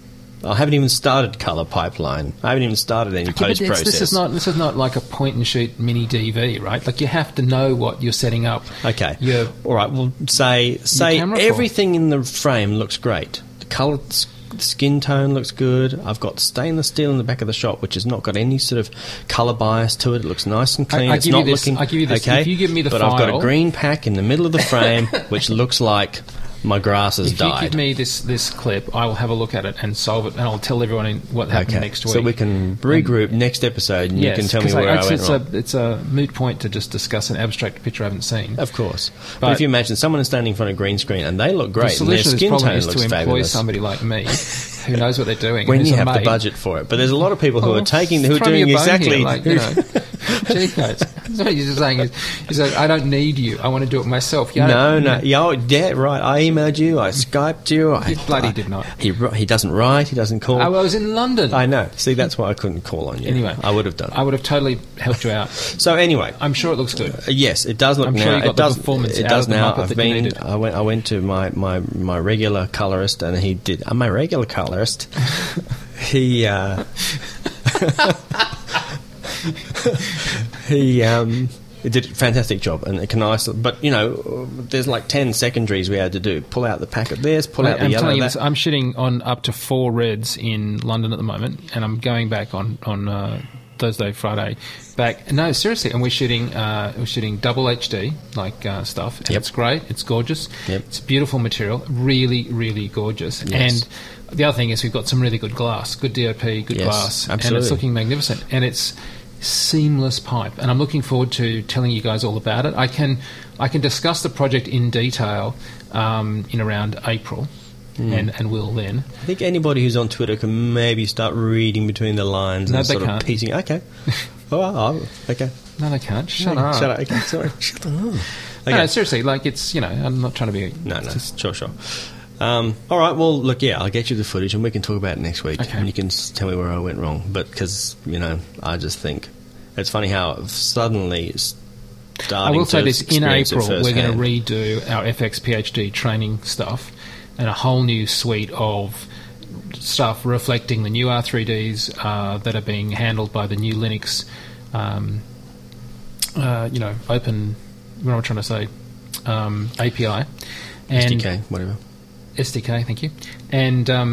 Speaker 3: I haven't even started colour pipeline. I haven't even started any
Speaker 2: Yeah, but
Speaker 3: post
Speaker 2: it's-
Speaker 3: process.
Speaker 2: This is not this is not like a point and shoot mini D V, right? Like you have to know what you're setting up.
Speaker 3: Okay.
Speaker 2: Your
Speaker 3: All right. Well, say say
Speaker 2: camera for.
Speaker 3: everything in the frame looks great. The colour, s- skin tone looks good. I've got stainless steel in the back of the shot, which has not got any sort of colour bias to it. It looks nice and clean.
Speaker 2: I- I
Speaker 3: it's
Speaker 2: give you
Speaker 3: not
Speaker 2: this-
Speaker 3: looking.
Speaker 2: I give you this.
Speaker 3: Okay.
Speaker 2: If you give me the
Speaker 3: but I've got a
Speaker 2: file-
Speaker 3: green pack in the middle of the frame, which looks like my grass has
Speaker 2: if
Speaker 3: died.
Speaker 2: you give me this this clip, I will have a look at it and solve it, and I'll tell everyone in what happened
Speaker 3: okay.
Speaker 2: next week.
Speaker 3: So we can regroup next episode, and
Speaker 2: Yes,
Speaker 3: you can tell me
Speaker 2: 'cause
Speaker 3: where I,
Speaker 2: it's,
Speaker 3: went
Speaker 2: it's
Speaker 3: wrong.
Speaker 2: a it's a moot point to just discuss an abstract picture I haven't seen.
Speaker 3: Of course. But,
Speaker 2: But-
Speaker 3: if you imagine someone is standing in front of a green screen and they look
Speaker 2: The
Speaker 3: great and their
Speaker 2: solution to this
Speaker 3: skin
Speaker 2: problem
Speaker 3: tone
Speaker 2: is
Speaker 3: looks
Speaker 2: to employ
Speaker 3: fabulous.
Speaker 2: somebody like me who knows what they're doing.
Speaker 3: When
Speaker 2: and
Speaker 3: you
Speaker 2: who's a
Speaker 3: have the
Speaker 2: mate.
Speaker 3: budget for it. But there's a lot of people who
Speaker 2: Oh,
Speaker 3: are taking, who are
Speaker 2: throw me
Speaker 3: doing
Speaker 2: a bone
Speaker 3: exactly.
Speaker 2: here, like, you know, cheat codes. That's what he's just saying. Is, he's like, I don't need you. I want to do it myself. Yeah,
Speaker 3: no,
Speaker 2: you
Speaker 3: no,
Speaker 2: know,
Speaker 3: yeah, oh, yeah, right. I emailed you. I Skyped you. I,
Speaker 2: You bloody
Speaker 3: I-
Speaker 2: did not.
Speaker 3: He ri- he doesn't write. He doesn't call.
Speaker 2: I was in London.
Speaker 3: I know. See, that's why I couldn't call on you.
Speaker 2: Anyway,
Speaker 3: I would have done.
Speaker 2: I would have totally helped you out.
Speaker 3: So anyway,
Speaker 2: I'm sure it looks good.
Speaker 3: Uh, yes, it does look
Speaker 2: I'm
Speaker 3: now.
Speaker 2: sure you got
Speaker 3: it
Speaker 2: the
Speaker 3: does.
Speaker 2: performance
Speaker 3: It
Speaker 2: out
Speaker 3: does
Speaker 2: of the
Speaker 3: now.
Speaker 2: Muppet
Speaker 3: I've
Speaker 2: that you
Speaker 3: been.
Speaker 2: needed.
Speaker 3: I went. I went to my, my, my regular colorist, and he did. Uh, my regular colorist. he. Uh, he. Um, He did a fantastic job, and it can isolate. But you know, there's like ten secondaries we had to do. Pull out the pack of this, pull out the
Speaker 2: I'm
Speaker 3: yellow.
Speaker 2: telling you
Speaker 3: That.
Speaker 2: this, I'm shooting on up to four reds in London at the moment, and I'm going back on on uh, Thursday, Friday, back. No, seriously, and we're shooting uh, we're shooting double H D like uh, stuff, and
Speaker 3: Yep.
Speaker 2: it's great. It's gorgeous.
Speaker 3: Yep.
Speaker 2: It's beautiful material, really, really gorgeous.
Speaker 3: Yes.
Speaker 2: And the other thing is we've got some really good glass, good D O P, good
Speaker 3: Yes,
Speaker 2: glass, and
Speaker 3: absolutely.
Speaker 2: it's looking magnificent. And it's seamless pipe, and I'm looking forward to telling you guys all about it. I can I can discuss the project in detail um, in around April,
Speaker 3: Hmm.
Speaker 2: and and will then.
Speaker 3: I think anybody who's on Twitter can maybe start reading between the lines
Speaker 2: No,
Speaker 3: and
Speaker 2: they
Speaker 3: sort
Speaker 2: can't.
Speaker 3: of piecing. Okay. Oh, oh, okay.
Speaker 2: No, they can't. Shut
Speaker 3: No,
Speaker 2: up.
Speaker 3: Shut up. Okay, sorry. Shut up. Okay.
Speaker 2: No, no, seriously, like it's you know I'm not trying to be.
Speaker 3: No, no,
Speaker 2: just-
Speaker 3: sure, sure. Um, all right, well, look, yeah, I'll get you the footage and we can talk about it next week.
Speaker 2: Okay.
Speaker 3: And you can s- tell me where I went wrong. But because, you know, I just think it's funny how suddenly it's
Speaker 2: I
Speaker 3: starting
Speaker 2: will say
Speaker 3: to
Speaker 2: this: in
Speaker 3: experience it
Speaker 2: April, we're going to
Speaker 3: firsthand.
Speaker 2: redo our F X PhD training stuff, and a whole new suite of stuff reflecting the new R three Ds uh, that are being handled by the new Linux, um, uh, you know, open. What am I trying to say? Um, A P I and
Speaker 3: S D K, whatever.
Speaker 2: S D K. Thank you. And um,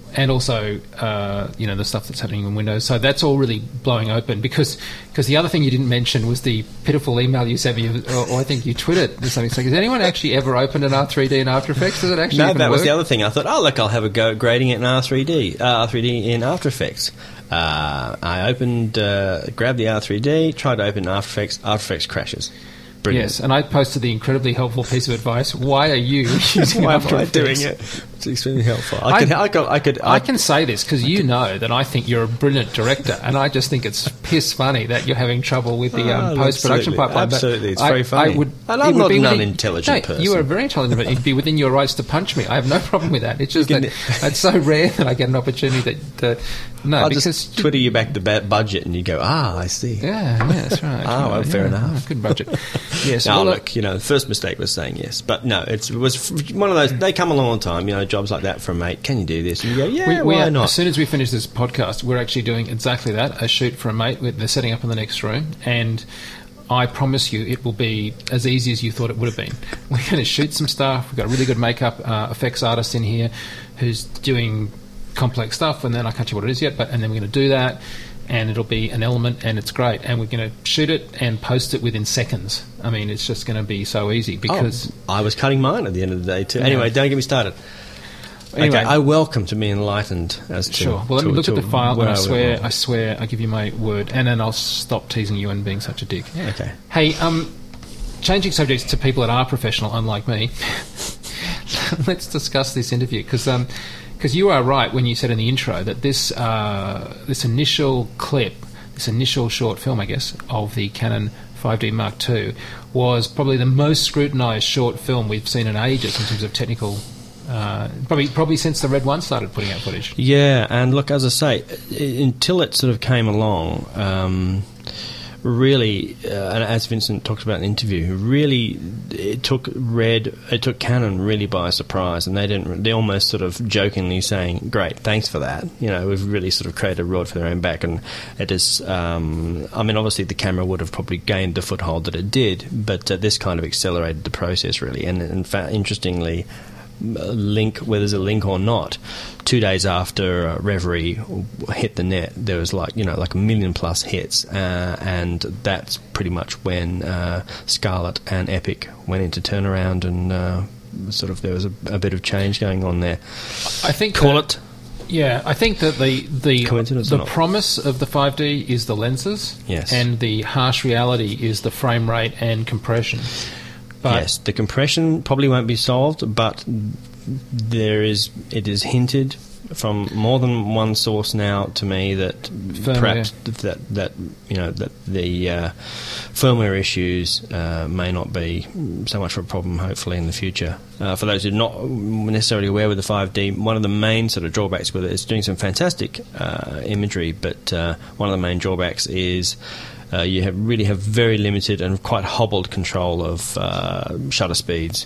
Speaker 2: and also, uh, you know, the stuff that's happening in Windows. So that's all really blowing open because because the other thing you didn't mention was the pitiful email you sent me, or, or I think you tweeted or something. So has anyone actually ever opened an R three D in After Effects? Does it actually
Speaker 3: No,
Speaker 2: even
Speaker 3: that
Speaker 2: work?
Speaker 3: was the other thing. I thought, oh, look, I'll have a go at grading it in R three D, uh, R three D in After Effects. Uh, I opened, uh, grabbed the R three D, tried to open After Effects, After Effects crashes. Brilliant.
Speaker 2: Yes, and I posted the incredibly helpful piece of advice. Why are you using
Speaker 3: Why am
Speaker 2: After
Speaker 3: I
Speaker 2: Effects?
Speaker 3: doing it? It's extremely helpful. I,
Speaker 2: I-
Speaker 3: could, I, could, I could, I,
Speaker 2: I can say this because you know that I think you're a brilliant director, and I just think it's piss funny that you're having trouble with the um,
Speaker 3: Oh,
Speaker 2: post-production
Speaker 3: absolutely.
Speaker 2: pipeline. But
Speaker 3: Absolutely, it's
Speaker 2: I-
Speaker 3: very funny.
Speaker 2: I would,
Speaker 3: And
Speaker 2: it
Speaker 3: I'm
Speaker 2: would
Speaker 3: not
Speaker 2: be
Speaker 3: an
Speaker 2: within-
Speaker 3: unintelligent
Speaker 2: no,
Speaker 3: person.
Speaker 2: You are very intelligent, but it'd be within your rights to punch me. I have no problem with that. It's just that it's so rare that I get an opportunity that... that no,
Speaker 3: I'll
Speaker 2: because
Speaker 3: just Twitter you back the ba- budget and you go, ah, I see.
Speaker 2: Yeah, yeah, that's right.
Speaker 3: Ah, well,
Speaker 2: right,
Speaker 3: fair
Speaker 2: yeah,
Speaker 3: enough.
Speaker 2: yeah, good budget. Yes.
Speaker 3: No,
Speaker 2: well,
Speaker 3: look, you know, the first mistake was saying yes. But no, it's, it was f- one of those, they come along all the time, you know, jobs like that from mate, can you do this? And you go, yeah,
Speaker 2: we, we
Speaker 3: why
Speaker 2: are,
Speaker 3: not?
Speaker 2: As soon as we finish this podcast, we're actually doing exactly that, a shoot for a mate. They're setting up in the next room, and I promise you it will be as easy as you thought it would have been. We're going to shoot some stuff. We've got a really good makeup uh, effects artist in here who's doing complex stuff, and then I can't tell you what it is yet, but and then we're going to do that, and it'll be an element, and it's great, and we're going to shoot it and post it within seconds. I mean, it's just going to be so easy because...
Speaker 3: Oh, I was cutting mine at the end of the day too. Anyway,
Speaker 2: Yeah.
Speaker 3: don't get me started.
Speaker 2: Anyway.
Speaker 3: Okay, I welcome to be enlightened as to...
Speaker 2: Sure. Well, let me
Speaker 3: to-
Speaker 2: look
Speaker 3: to
Speaker 2: at the file,
Speaker 3: where
Speaker 2: and I
Speaker 3: went
Speaker 2: swear,
Speaker 3: wrong.
Speaker 2: I swear, I give you my word, and then I'll stop teasing you and being such a dick.
Speaker 3: Okay.
Speaker 2: Hey, um, changing subjects to people that are professional, unlike me. Let's discuss this interview because um, because you are right when you said in the intro that this uh, this initial clip, this initial short film, I guess, of the Canon five D Mark two was probably the most scrutinised short film we've seen in ages in terms of technical. Uh, probably, probably since the Red One started putting out footage.
Speaker 3: Yeah, and look, as I say, i- until it sort of came along, um, really, uh, and as Vincent talked about in the interview, really, it took Red, it took Canon really by surprise, and they didn't. They almost sort of jokingly saying, "Great, thanks for that." You know, we've really sort of created a rod for their own back, and it is. Um, I mean, obviously, the camera would have probably gained the foothold that it did, but uh, this kind of accelerated the process really, and in fact, interestingly. Link, whether there's a link or not, two days after uh, Reverie hit the net, there was like you know like a million plus hits, uh, and that's pretty much when uh, Scarlet and Epic went into turnaround, and uh, sort of there was a, a bit of change going on there.
Speaker 2: I think
Speaker 3: Call
Speaker 2: that-
Speaker 3: it.
Speaker 2: Yeah, I think that the the
Speaker 3: Coincidence or
Speaker 2: the
Speaker 3: not?
Speaker 2: promise of the five D is the lenses,
Speaker 3: Yes.
Speaker 2: and the harsh reality is the frame rate and compression. But
Speaker 3: Yes, the compression probably won't be solved, but there is it is hinted from more than one source now to me that
Speaker 2: Firmware.
Speaker 3: perhaps that that you know that the uh, firmware issues uh, may not be so much of a problem. Hopefully in the future, uh, for those who are not necessarily aware with the five D, one of the main sort of drawbacks with it is doing some fantastic uh, imagery, but uh, one of the main drawbacks is. Uh, you have really have very limited and quite hobbled control of uh, shutter speeds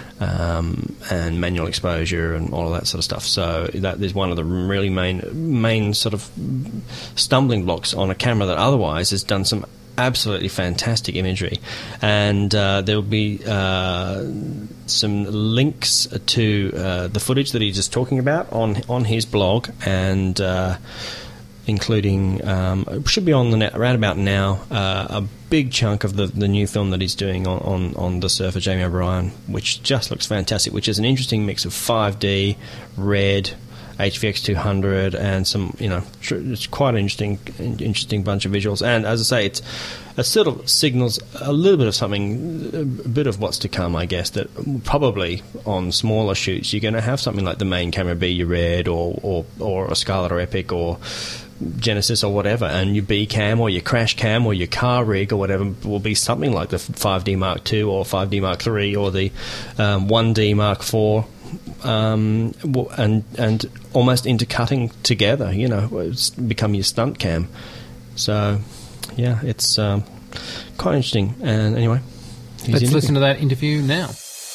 Speaker 3: um, and manual exposure and all of that sort of stuff. So that is one of the really main main sort of stumbling blocks on a camera that otherwise has done some absolutely fantastic imagery. And uh, there will be uh, some links to uh, the footage that he's just talking about on on his blog and. Uh, including, um, it should be on the net around about now, uh, a big chunk of the, the new film that he's doing on, on, on the Surfer, Jamie O'Brien, which just looks fantastic, which is an interesting mix of five D, red, H V X two hundred, and some, you know, tr- it's quite an interesting, interesting bunch of visuals. And as I say, it's it sort of signals a little bit of something, a bit of what's to come, I guess, that probably on smaller shoots you're going to have something like the main camera be your red or, or, or a Scarlet or Epic or Genesis or whatever, and your B cam or your crash cam or your car rig or whatever will be something like the five D Mark two or five D Mark three or the um, one D Mark four, um, w- and and almost intercutting together. You know, it's become your stunt cam. So, yeah, it's um, quite interesting. And anyway,
Speaker 2: let's listen to that interview now.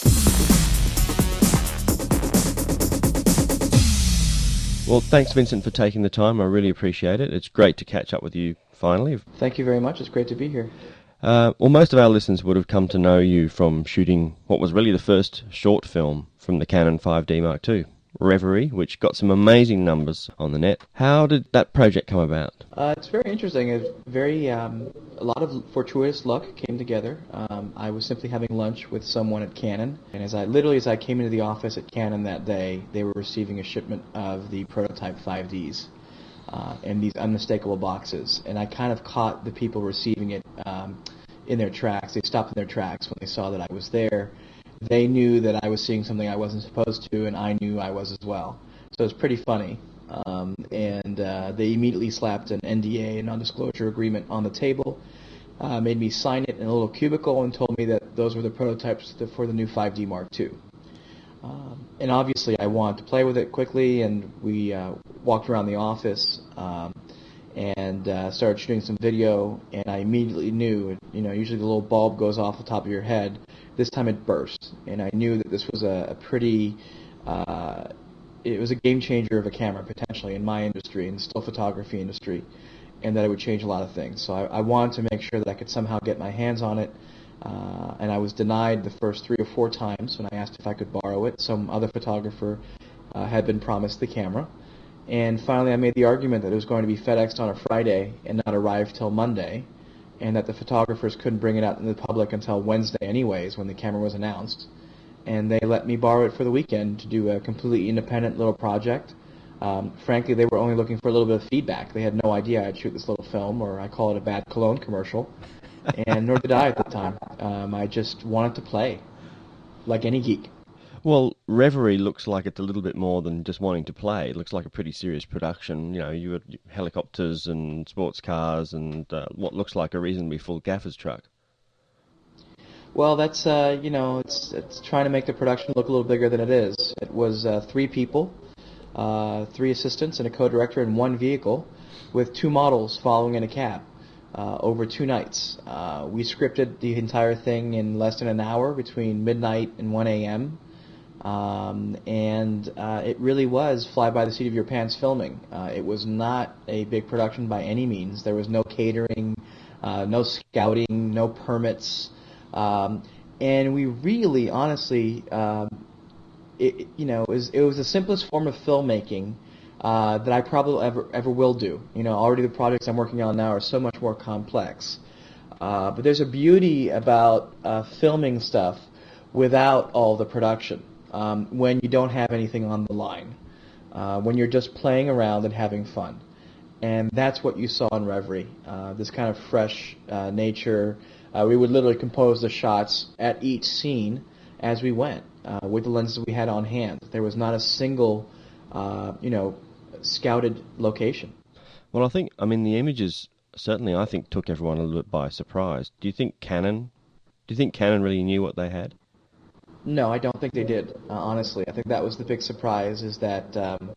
Speaker 4: Well, thanks, Vincent, for taking the time. I really appreciate it. It's great to catch up with you finally.
Speaker 5: Thank you very much. It's great to be here.
Speaker 4: Uh, well, most of our listeners would have come to know you from shooting what was really the first short film from the Canon five D Mark two. Reverie, which got some amazing numbers on the net. How did that project come about?
Speaker 5: Uh, it's very interesting. It's very um, a lot of fortuitous luck came together. Um, I was simply having lunch with someone at Canon, and as I literally as I came into the office at Canon that day, they were receiving a shipment of the prototype five Ds uh, in these unmistakable boxes, and I kind of caught the people receiving it um, in their tracks. They stopped in their tracks when they saw that I was there. They knew that I was seeing something I wasn't supposed to, and I knew I was as well. So it was pretty funny. Um, and uh, they immediately slapped an N D A, a non-disclosure agreement, on the table, uh, made me sign it in a little cubicle, and told me that those were the prototypes for the new five D Mark two. Um, and obviously I wanted to play with it quickly, and we uh, walked around the office um, and uh, started shooting some video, and I immediately knew, you know, usually the little bulb goes off the top of your head. This time it burst, and I knew that this was a, a pretty, uh, it was a game changer of a camera, potentially, in my industry, in the still photography industry, and that it would change a lot of things. So I, I wanted to make sure that I could somehow get my hands on it, uh, and I was denied the first three or four times when I asked if I could borrow it. Some other photographer uh, had been promised the camera, and finally I made the argument that it was going to be FedExed on a Friday and not arrive till Monday, and that the photographers couldn't bring it out in the public until Wednesday anyways, when the camera was announced. And they let me borrow it for the weekend to do a completely independent little project. Um, frankly, they were only looking for a little bit of feedback. They had no idea I'd shoot this little film, or I call it a bad cologne commercial, and nor did I at the time. Um, I just wanted to play, like any geek.
Speaker 4: Well, Reverie looks like it's a little bit more than just wanting to play. It looks like a pretty serious production. You know, you had helicopters and sports cars and uh, what looks like a reasonably full gaffer's truck.
Speaker 5: Well, that's, uh, you know, it's it's trying to make the production look a little bigger than it is. It was uh, three people, uh, three assistants and a co-director in one vehicle with two models following in a cab uh, over two nights. Uh, we scripted the entire thing in less than an hour between midnight and one a.m., Um, and uh, it really was fly by the seat of your pants filming. Uh, it was not a big production by any means. There was no catering, uh, no scouting, no permits, um, and we really, honestly, um, it, you know, it was, it was the simplest form of filmmaking uh, that I probably ever ever will do. You know, already the projects I'm working on now are so much more complex. Uh, but there's a beauty about uh, filming stuff without all the production. Um, when you don't have anything on the line, uh, when you're just playing around and having fun. And that's what you saw in Reverie, uh, this kind of fresh uh, nature. Uh, we would literally compose the shots at each scene as we went uh, with the lenses we had on hand. There was not a single, uh, you know, scouted location.
Speaker 4: Well, I think, I mean, the images certainly, I think, took everyone a little bit by surprise. Do you think Canon, do you think Canon really knew what they had?
Speaker 5: No, I don't think they did, uh, honestly. I think that was the big surprise, is that um,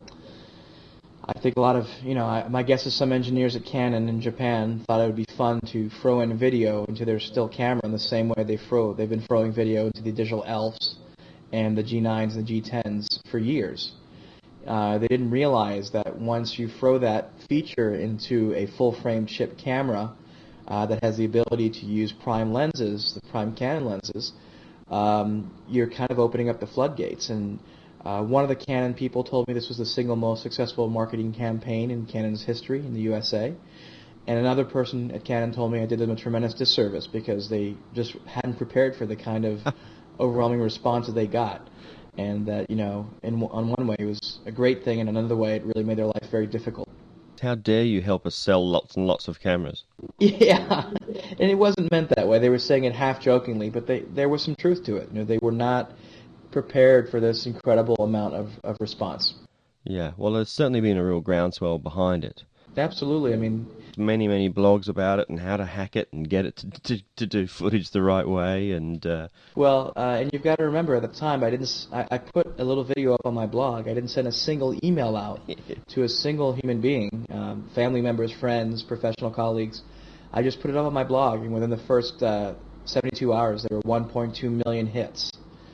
Speaker 5: I think a lot of, you know, I, my guess is some engineers at Canon in Japan thought it would be fun to throw in video into their still camera in the same way they throw, they've been throwing video into the digital E L Fs and the G nines and the G tens for years. Uh, they didn't realize that once you throw that feature into a full-frame chip camera uh, that has the ability to use prime lenses, the prime Canon lenses, Um, you're kind of opening up the floodgates. And uh, one of the Canon people told me this was the single most successful marketing campaign in Canon's history in the U S A. And another person at Canon told me I did them a tremendous disservice because they just hadn't prepared for the kind of overwhelming response that they got. And that, you know, in, on one way it was a great thing, and another way it really made their life very difficult.
Speaker 4: How dare you help us sell lots and lots of cameras?
Speaker 5: Yeah, and it wasn't meant that way. They were saying it half jokingly, but they, there was some truth to it. You know, they were not prepared for this incredible amount of, of response.
Speaker 4: Yeah, well, there's certainly been a real groundswell behind it.
Speaker 5: Absolutely. I mean,
Speaker 4: many, many blogs about it and how to hack it and get it to to, to do footage the right way. And uh...
Speaker 5: well, uh, and you've got to remember, at the time, I didn't. I, I put a little video up on my blog. I didn't send a single email out to a single human being, um, family members, friends, professional colleagues. I just put it up on my blog, and within the first uh, seventy-two hours, there were one point two million hits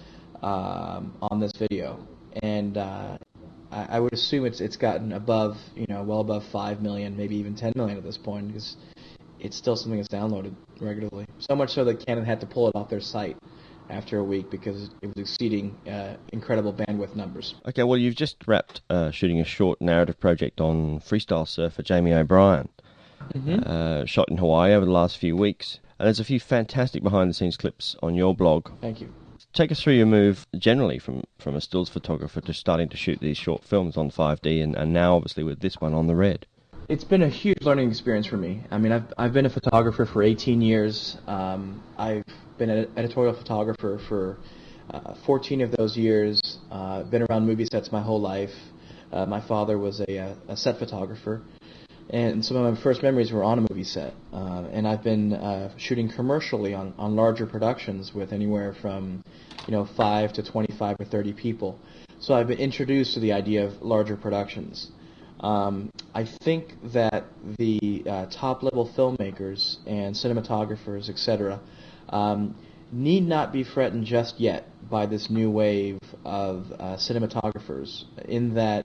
Speaker 5: um, on this video, and uh, I, I would assume it's it's gotten above, you know, well above five million, maybe even ten million at this point, because it's still something that's downloaded regularly. So much so that Canon had to pull it off their site after a week because it was exceeding uh, incredible bandwidth numbers.
Speaker 4: Okay, well, you've just wrapped uh, shooting a short narrative project on freestyle surfer Jamie O'Brien, mm-hmm. uh, shot in Hawaii over the last few weeks. And there's a few fantastic behind-the-scenes clips on your blog.
Speaker 5: Thank you.
Speaker 4: Take us through your move generally from, from a stills photographer to starting to shoot these short films on five D and, and now obviously with this one on the Red.
Speaker 5: It's been a huge learning experience for me. I mean, I've I've been a photographer for eighteen years. Um, I've been an editorial photographer for uh, fourteen of those years. Uh, been around movie sets my whole life. Uh, my father was a, a set photographer, and some of my first memories were on a movie set. Uh, and I've been uh, shooting commercially on, on larger productions with anywhere from, you know, five to twenty-five or thirty people. So I've been introduced to the idea of larger productions. Um, I think that the uh, top-level filmmakers and cinematographers, et cetera, um, need not be threatened just yet by this new wave of uh, cinematographers, in that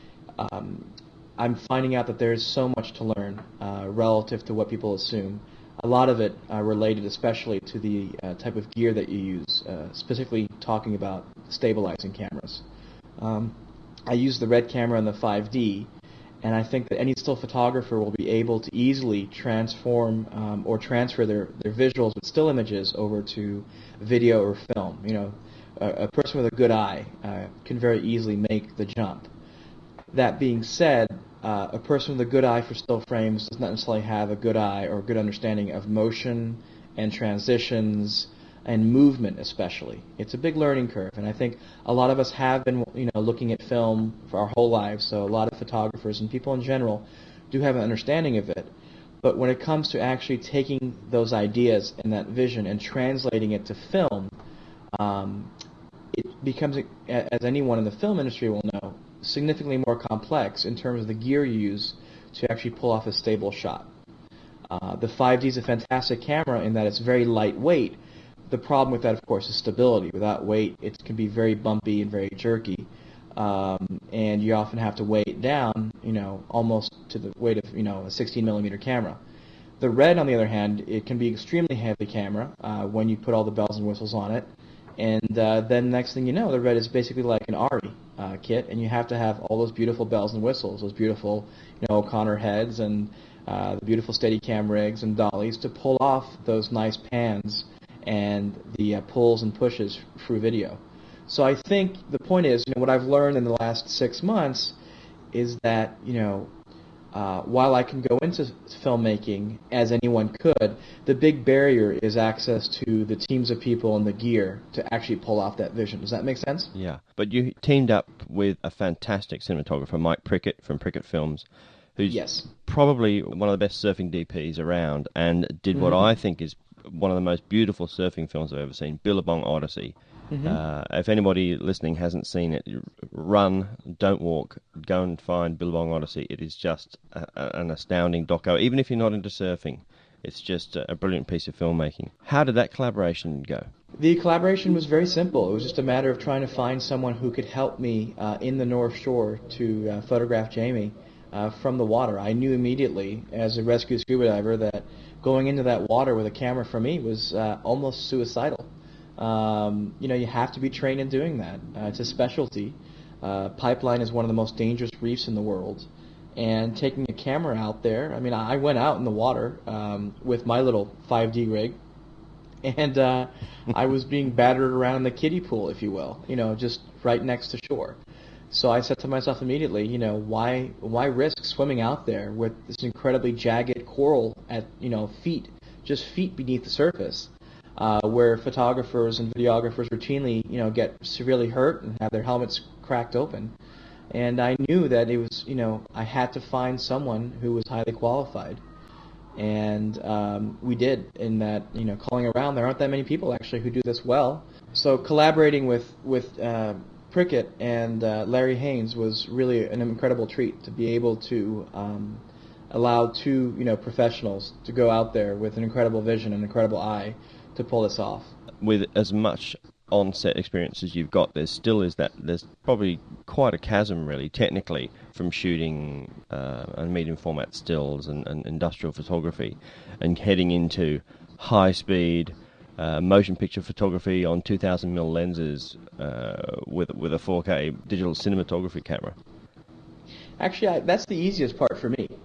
Speaker 5: um, I'm finding out that there's so much to learn uh, relative to what people assume. A lot of it uh, related especially to the uh, type of gear that you use, uh, specifically talking about stabilizing cameras. Um, I use the Red camera and the five D, and I think that any still photographer will be able to easily transform um, or transfer their, their visuals with still images over to video or film. You know, a, a person with a good eye uh, can very easily make the jump. That being said, uh, a person with a good eye for still frames does not necessarily have a good eye or a good understanding of motion and transitions and movement especially. It's a big learning curve, and I think a lot of us have been, you know, looking at film for our whole lives, so a lot of photographers and people in general do have an understanding of it. But when it comes to actually taking those ideas and that vision and translating it to film, um, it becomes, as anyone in the film industry will know, significantly more complex in terms of the gear you use to actually pull off a stable shot. Uh, the five D is a fantastic camera in that it's very lightweight. The problem with that, of course, is stability. Without weight, it can be very bumpy and very jerky, um, and you often have to weigh it down, you know, almost to the weight of, you know, a sixteen millimeter camera. The Red, on the other hand, it can be extremely heavy camera uh, when you put all the bells and whistles on it, and uh, then next thing you know, the Red is basically like an Arri uh, kit, and you have to have all those beautiful bells and whistles, those beautiful, you know, O'Connor heads and uh, the beautiful Steadicam rigs and dollies to pull off those nice pans and the uh, pulls and pushes through video. So I think the point is, you know, what I've learned in the last six months is that, you know, uh, while I can go into filmmaking as anyone could, the big barrier is access to the teams of people and the gear to actually pull off that vision. Does that make sense?
Speaker 4: Yeah, but you teamed up with a fantastic cinematographer, Mike Prickett from Prickett Films, who's yes. probably one of the best surfing D Ps around, and did what mm-hmm. I think is one of the most beautiful surfing films I've ever seen, Billabong Odyssey. Mm-hmm. Uh, if anybody listening hasn't seen it, run, don't walk, go and find Billabong Odyssey. It is just a, a, an astounding doco. Even if you're not into surfing, it's just a, a brilliant piece of filmmaking. How did that collaboration go?
Speaker 5: The collaboration was very simple. It was just a matter of trying to find someone who could help me uh, in the North Shore to uh, photograph Jamie uh, from the water. I knew immediately, as a rescue scuba diver, that going into that water with a camera for me was uh, almost suicidal. Um, you know, you have to be trained in doing that. Uh, it's a specialty. Uh, pipeline is one of the most dangerous reefs in the world. And taking a camera out there, I mean, I went out in the water um, with my little five D rig, and uh, I was being battered around the kiddie pool, if you will, you know, just right next to shore. So I said to myself immediately, you know, why why risk swimming out there with this incredibly jagged coral at, you know, feet, just feet beneath the surface, uh, where photographers and videographers routinely, you know, get severely hurt and have their helmets cracked open. And I knew that it was, you know, I had to find someone who was highly qualified. And um, we did, in that, you know, calling around, there aren't that many people actually who do this well. So collaborating with, with uh, Prickett and uh, Larry Haynes was really an incredible treat to be able to um, allow two, you know, professionals to go out there with an incredible vision and incredible eye to pull this off.
Speaker 4: With as much on-set experience as you've got, there still is that, there's probably quite a chasm really, technically, from shooting uh, and medium format stills and, and industrial photography and heading into high-speed, uh, motion picture photography on two thousand millimeter lenses uh, with with a four K digital cinematography camera?
Speaker 5: Actually, I, that's the easiest part for me.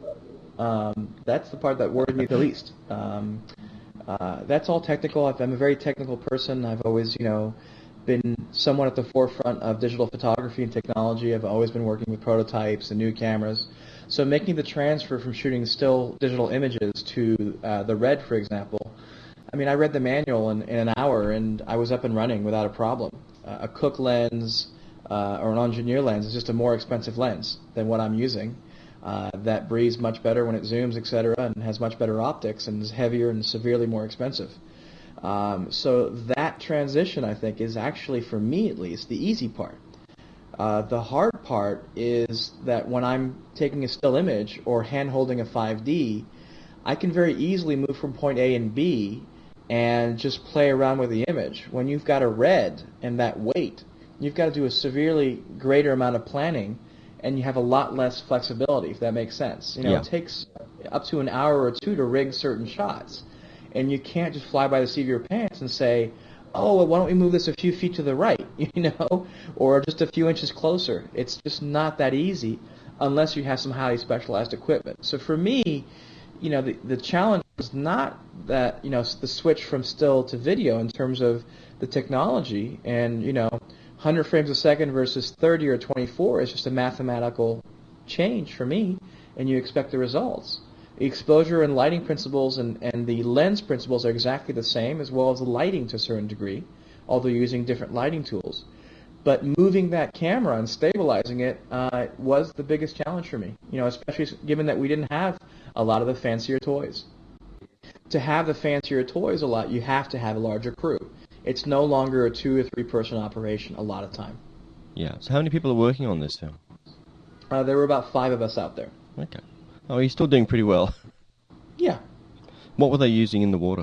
Speaker 5: Um, that's the part that worried me the least. Um, uh, that's all technical. I'm a very technical person. I've always, you know, been somewhat at the forefront of digital photography and technology. I've always been working with prototypes and new cameras. So making the transfer from shooting still digital images to uh, the RED, for example, I mean, I read the manual in, in an hour, and I was up and running without a problem. Uh, a Cooke lens uh, or an Ingenieur lens is just a more expensive lens than what I'm using. Uh, that breathes much better when it zooms, et cetera, and has much better optics and is heavier and severely more expensive. Um, so that transition, I think, is actually, for me at least, the easy part. Uh, the hard part is that when I'm taking a still image or hand-holding a five D, I can very easily move from point A and B and just play around with the image. When you've got a RED and that weight, you've got to do a severely greater amount of planning, and you have a lot less flexibility, if that makes sense. You know,
Speaker 4: Yeah.
Speaker 5: It takes up to an hour or two to rig certain shots, and you can't just fly by the seat of your pants and say, oh, well, why don't we move this a few feet to the right, you know, or just a few inches closer. It's just not that easy unless you have some highly specialized equipment. So for me, you know, the, the challenge is not that, you know, the switch from still to video in terms of the technology and, you know, one hundred frames a second versus thirty or twenty-four is just a mathematical change for me, and you expect the results. The exposure and lighting principles and, and the lens principles are exactly the same, as well as the lighting to a certain degree, although using different lighting tools. But moving that camera and stabilizing it uh, was the biggest challenge for me, you know, especially given that we didn't have a lot of the fancier toys. To have the fancier toys a lot, you have to have a larger crew. It's no longer a two or three person operation a lot of time.
Speaker 4: Yeah. So how many people are working on this film?
Speaker 5: Uh, there were about five of us out there.
Speaker 4: Okay. Oh, you're still doing pretty well.
Speaker 5: Yeah.
Speaker 4: What were they using in the water?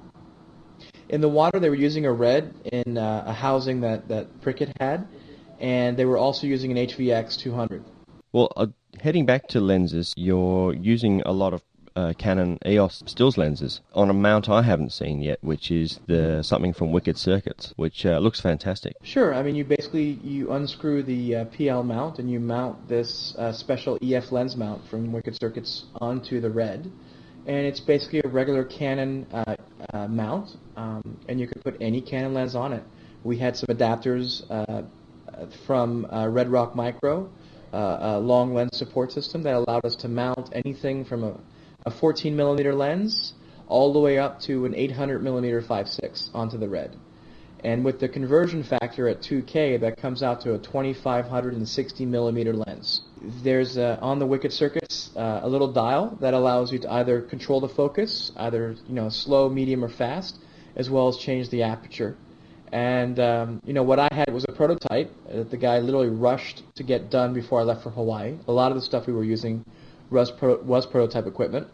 Speaker 5: In the water, they were using a RED in uh, a housing that, that Prickett had, and they were also using an H V X two hundred.
Speaker 4: Well, uh, heading back to lenses, you're using a lot of uh, Canon E O S stills lenses on a mount I haven't seen yet, which is the something from Wicked Circuits, which uh, looks fantastic.
Speaker 5: Sure. I mean, you basically you unscrew the uh, P L mount and you mount this uh, special E F lens mount from Wicked Circuits onto the RED, and it's basically a regular Canon uh, uh, mount, um, and you can put any Canon lens on it. We had some adapters uh, from uh, Red Rock Micro, uh, a long lens support system that allowed us to mount anything from a, a fourteen millimeter lens all the way up to an eight hundred millimeter five six onto the RED. And with the conversion factor at two K, that comes out to a twenty-five sixty millimeter lens. There's uh, on the Wicked Circuits uh, a little dial that allows you to either control the focus, either you know slow, medium, or fast, as well as change the aperture. And um, you know what I had was a prototype that the guy literally rushed to get done before I left for Hawaii. A lot of the stuff we were using was, pro- was prototype equipment,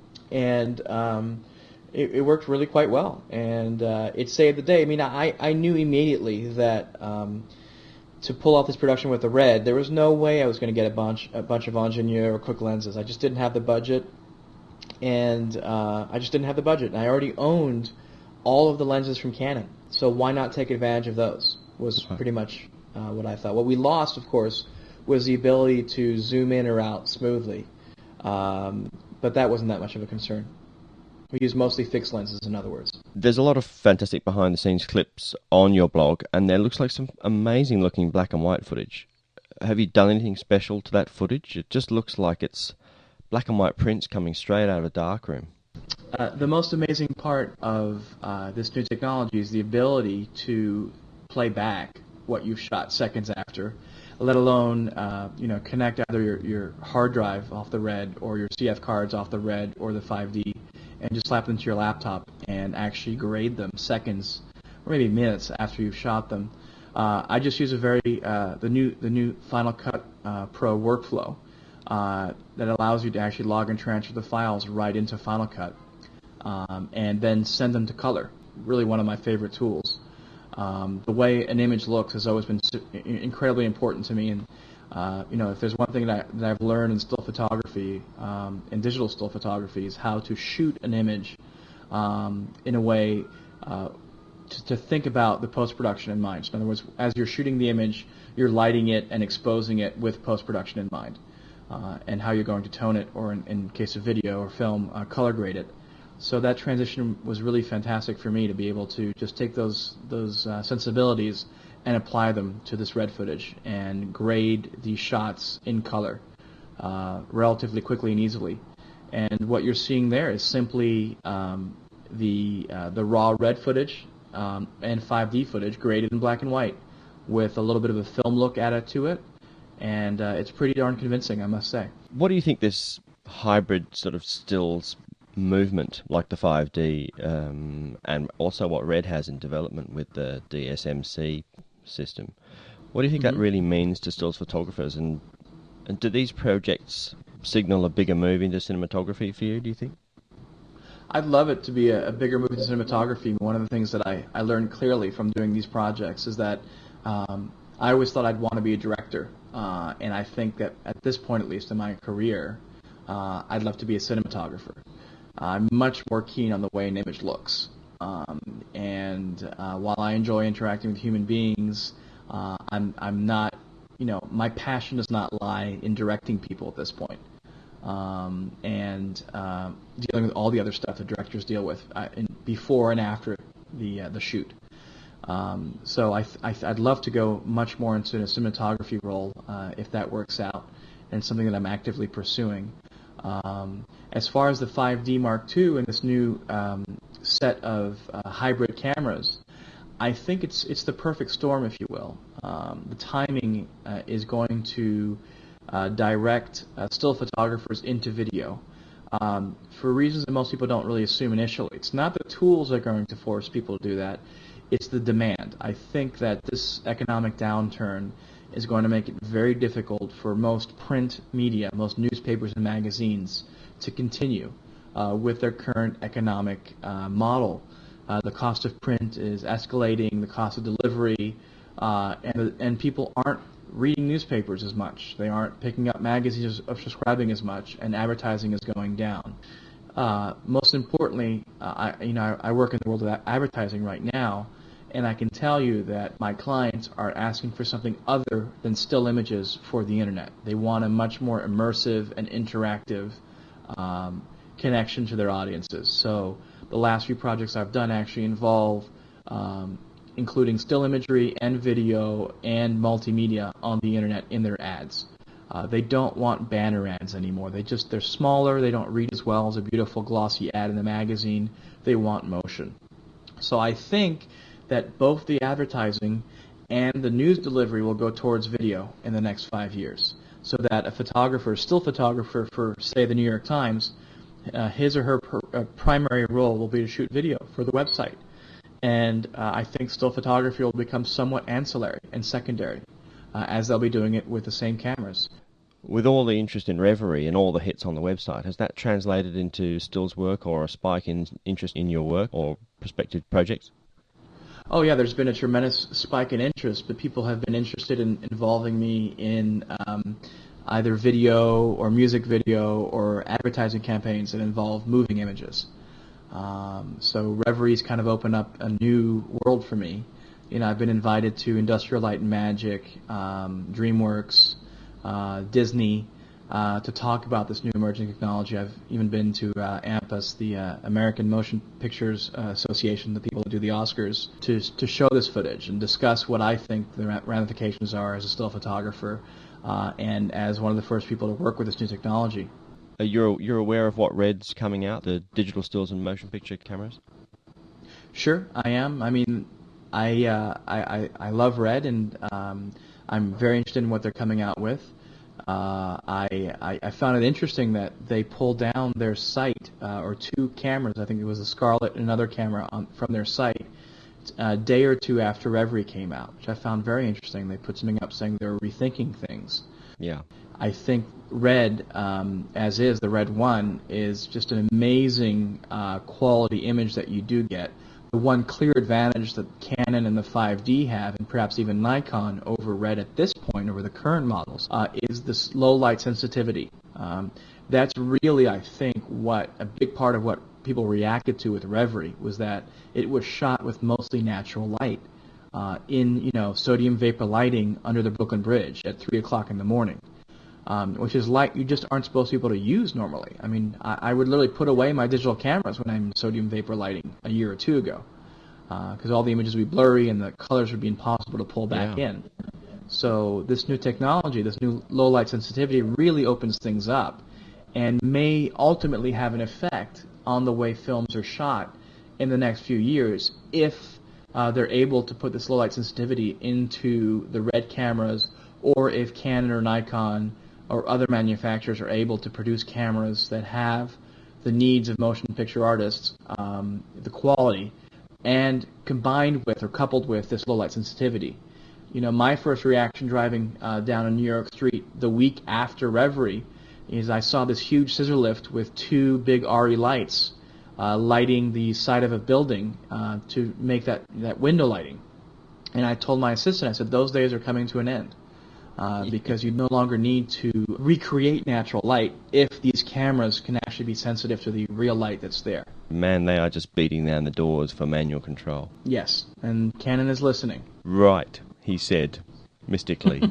Speaker 5: and um, it, it worked really quite well. And uh, it saved the day. I mean, I, I knew immediately that um, to pull off this production with the RED, there was no way I was going to get a bunch a bunch of Ingenieur or Cooke lenses. I just didn't have the budget, and uh, I just didn't have the budget. And I already owned all of the lenses from Canon, so why not take advantage of those? Was pretty much uh, what I thought. What we lost, of course, was the ability to zoom in or out smoothly, um, but that wasn't that much of a concern. We use mostly fixed lenses, in other words.
Speaker 4: There's a lot of fantastic behind-the-scenes clips on your blog, and there looks like some amazing-looking black and white footage. Have you done anything special to that footage? It just looks like it's black and white prints coming straight out of a darkroom.
Speaker 5: Uh, the most amazing part of uh, this new technology is the ability to play back what you've shot seconds after, let alone uh, you know connect either your, your hard drive off the RED or your C F cards off the RED or the five D, and just slap them to your laptop and actually grade them seconds or maybe minutes after you've shot them. Uh, I just use a very uh, the new the new Final Cut uh, Pro workflow uh, that allows you to actually log and transfer the files right into Final Cut. Um, and then send them to color. Really one of my favorite tools. Um, the way an image looks has always been su- incredibly important to me. And uh, you know, if there's one thing that, I, that I've learned in still photography, um, in digital still photography, is how to shoot an image um, in a way uh, to, to think about the post-production in mind. So in other words, as you're shooting the image, you're lighting it and exposing it with post-production in mind, uh, and how you're going to tone it, or in, in case of video or film, uh, color grade it. So that transition was really fantastic for me to be able to just take those those uh, sensibilities and apply them to this red footage and grade these shots in color uh, relatively quickly and easily. And what you're seeing there is simply um, the uh, the raw red footage um, and five D footage graded in black and white with a little bit of a film look added to it, and uh, it's pretty darn convincing, I must say.
Speaker 4: What do you think this hybrid sort of stills movement, like the five D, um, and also what Red has in development with the D S M C system, what do you think mm-hmm. that really means to stills photographers, and and do these projects signal a bigger move into cinematography for you, do you think?
Speaker 5: I'd love it to be a, a bigger move into cinematography. One of the things that I, I learned clearly from doing these projects is that um, I always thought I'd want to be a director, uh, and I think that at this point, at least in my career, uh, I'd love to be a cinematographer. I'm much more keen on the way an image looks. Um, and uh, while I enjoy interacting with human beings, uh, I'm I'm not, you know, my passion does not lie in directing people at this point, um, and uh, dealing with all the other stuff that directors deal with uh, in, before and after the uh, the shoot. Um, so I, th- I th- I'd love to go much more into a cinematography role uh, if that works out, and it's something that I'm actively pursuing. Um, as far as the five D Mark two and this new um, set of uh, hybrid cameras, I think it's it's the perfect storm, if you will. Um, the timing uh, is going to uh, direct uh, still photographers into video um, for reasons that most people don't really assume initially. It's not the tools that are going to force people to do that. It's the demand. I think that this economic downturn is going to make it very difficult for most print media, most newspapers and magazines, to continue uh, with their current economic uh, model. Uh, the cost of print is escalating, the cost of delivery, uh, and, and people aren't reading newspapers as much. They aren't picking up magazines or subscribing as much, and advertising is going down. Uh, most importantly, uh, I, you know, I, I work in the world of advertising right now, and I can tell you that my clients are asking for something other than still images for the internet. They want a much more immersive and interactive um, connection to their audiences. So the last few projects I've done actually involve um, including still imagery and video and multimedia on the internet in their ads. Uh, they don't want banner ads anymore. They just they're smaller. They don't read as well as a beautiful glossy ad in the magazine. They want motion. So I think that both the advertising and the news delivery will go towards video in the next five years, so that a photographer, still photographer for, say, the New York Times, uh, his or her per, uh, primary role will be to shoot video for the website. And uh, I think still photography will become somewhat ancillary and secondary, uh, as they'll be doing it with the same cameras.
Speaker 4: With all the interest in Reverie and all the hits on the website, has that translated into stills work or a spike in interest in your work or prospective projects?
Speaker 5: Oh yeah, there's been a tremendous spike in interest, but people have been interested in involving me in um, either video or music video or advertising campaigns that involve moving images. Um, so Reverie's kind of opened up a new world for me. You know, I've been invited to Industrial Light and Magic, um, DreamWorks, uh, Disney, uh, to talk about this new emerging technology. I've even been to uh, AMPAS, the uh, American Motion Pictures uh, Association, the people that do the Oscars, to to show this footage and discuss what I think the ramifications are as a still photographer uh, and as one of the first people to work with this new technology.
Speaker 4: Uh, you're you're aware of what Red's coming out, the digital stills and motion picture cameras?
Speaker 5: Sure, I am. I mean, I uh, I, I, I love Red, and um, I'm very interested in what they're coming out with. Uh, I, I I found it interesting that they pulled down their site, uh, or two cameras, I think it was a Scarlett and another camera on, from their site, a day or two after Reverie came out, which I found very interesting. They put something up saying they were rethinking things.
Speaker 4: Yeah.
Speaker 5: I think Red, um, as is, the Red one, is just an amazing uh, quality image that you do get. The one clear advantage that Canon and the five D have, and perhaps even Nikon over Red at this point, over the current models, uh, is this low light sensitivity. Um, that's really, I think, what a big part of what people reacted to with Reverie was that it was shot with mostly natural light uh, in, you know, sodium vapor lighting under the Brooklyn Bridge at three o'clock in the morning, um, which is light you just aren't supposed to be able to use normally. I mean, I, I would literally put away my digital cameras when I'm sodium vapor lighting a year or two ago, because uh, all the images would be blurry and the colors would be impossible to pull back
Speaker 4: yeah.
Speaker 5: in. So this new technology, this new low light sensitivity really opens things up and may ultimately have an effect on the way films are shot in the next few years if uh, they're able to put this low light sensitivity into the RED cameras, or if Canon or Nikon or other manufacturers are able to produce cameras that have the needs of motion picture artists, um, the quality, and combined with or coupled with this low light sensitivity. You know, my first reaction driving uh, down a New York street the week after Reverie is I saw this huge scissor lift with two big R E lights uh, lighting the side of a building uh, to make that, that window lighting. And I told my assistant, I said, those days are coming to an end uh, because you no longer need to recreate natural light if these cameras can actually be sensitive to the real light that's there.
Speaker 4: Man, they are just beating down the doors for manual control.
Speaker 5: Yes, and Canon is listening.
Speaker 4: Right, he said, mystically.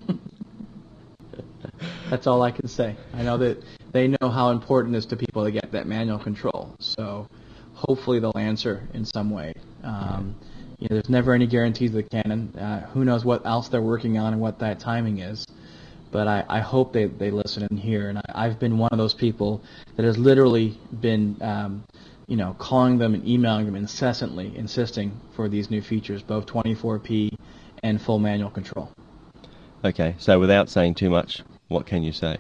Speaker 5: That's all I can say. I know that they know how important it is to people to get that manual control. So hopefully they'll answer in some way. Um, you know, there's never any guarantees with Canon. Uh, who knows what else they're working on and what that timing is. But I, I hope they, they listen and hear. And I, I've been one of those people that has literally been, um, you know, calling them and emailing them incessantly, insisting for these new features, both twenty-four p and full manual control.
Speaker 4: Okay, so without saying too much, what can you say?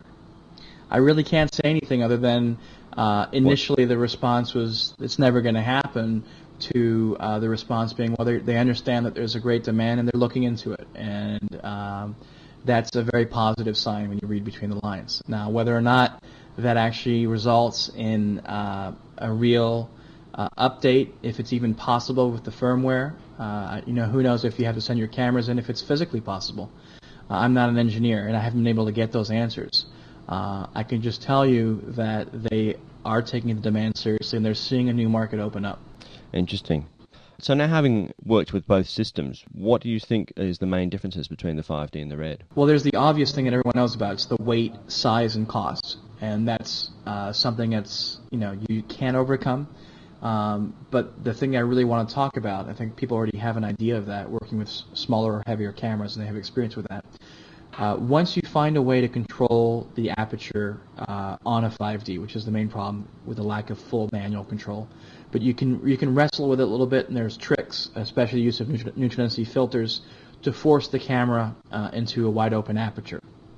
Speaker 5: I really can't say anything other than uh, initially what? The response was it's never going to happen, to uh, the response being, well, they understand that there's a great demand and they're looking into it. And um, that's a very positive sign when you read between the lines. Now, whether or not that actually results in uh, a real uh, update, if it's even possible with the firmware, uh, you know, who knows if you have to send your cameras in, if it's physically possible. Uh, I'm not an engineer, and I haven't been able to get those answers. Uh, I can just tell you that they are taking the demand seriously, and they're seeing a new market open up.
Speaker 4: Interesting. So now, having worked with both systems, what do you think is the main differences between the five D and the RED?
Speaker 5: Well, there's the obvious thing that everyone knows about. It's the weight, size, and cost. And that's uh, something that's, you know, you can't overcome. Um, but the thing I really want to talk about, I think people already have an idea of that, working with smaller or heavier cameras, and they have experience with that. Uh, once you find a way to control the aperture uh, on a five D, which is the main problem with the lack of full manual control, but you can you can wrestle with it a little bit, and there's tricks, especially the use of neutral, neutral density filters, to force the camera uh, into a wide open aperture.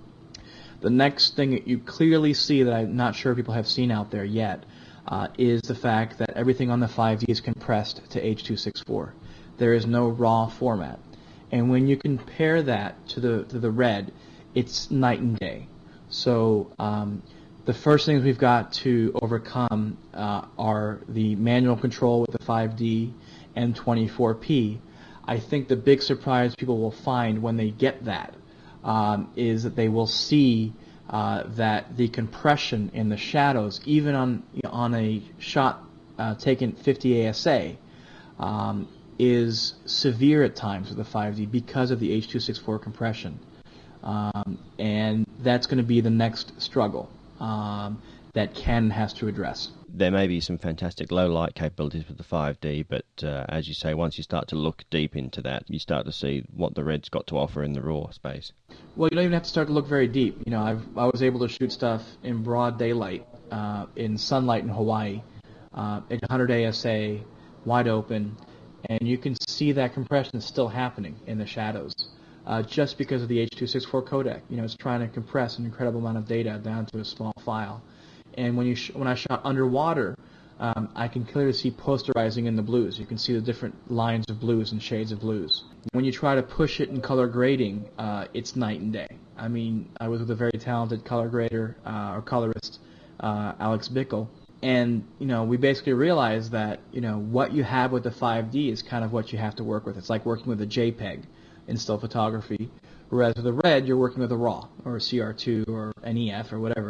Speaker 5: The next thing that you clearly see that I'm not sure people have seen out there yet uh, is the fact that everything on the five D is compressed to H two sixty-four. There is no raw format. And when you compare that to the to the RED, it's night and day. So um, the first things we've got to overcome uh, are the manual control with the five D and twenty-four p. I think the big surprise people will find when they get that um, is that they will see uh, that the compression in the shadows, even on you know, on a shot uh, taken fifty A S A, um, is severe at times with the five D because of the H two sixty-four compression. Um, and that's going to be the next struggle um, that Canon has to address.
Speaker 4: There may be some fantastic low light capabilities with the five D, but uh, as you say, once you start to look deep into that, you start to see what the RED's got to offer in the RAW space.
Speaker 5: Well, you don't even have to start to look very deep. You know, I've, I was able to shoot stuff in broad daylight, uh, in sunlight in Hawaii, uh, at one hundred A S A, wide open, and you can see that compression is still happening in the shadows, uh, just because of the H two sixty-four codec. You know, it's trying to compress an incredible amount of data down to a small file. And when you sh when I shot underwater, um, I can clearly see posterizing in the blues. You can see the different lines of blues and shades of blues. When you try to push it in color grading, uh, it's night and day. I mean, I was with a very talented color grader uh, or colorist, uh, Alex Bickle, and you know, we basically realized that you know what you have with the five D is kind of what you have to work with. It's like working with a JPEG in still photography, whereas with the RED, you're working with a RAW or a C R two or an E F or whatever.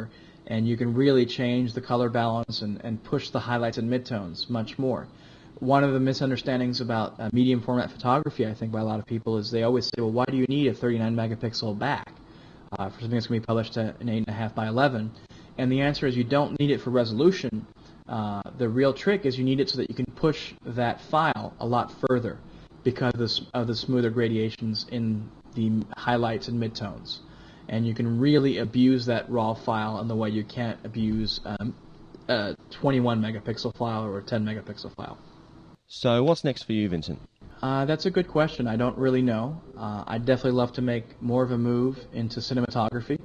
Speaker 5: and you can really change the color balance and, and push the highlights and midtones much more. One of the misunderstandings about uh, medium format photography, I think, by a lot of people is they always say, well, why do you need a thirty-nine megapixel back uh, for something that's going to be published at an eight point five by eleven? And the answer is you don't need it for resolution. Uh, the real trick is you need it so that you can push that file a lot further because of the, of the smoother gradations in the highlights and midtones. And you can really abuse that raw file in the way you can't abuse um, a twenty-one megapixel file or a ten megapixel file.
Speaker 4: So what's next for you, Vincent?
Speaker 5: Uh, that's a good question. I don't really know. Uh, I'd definitely love to make more of a move into cinematography.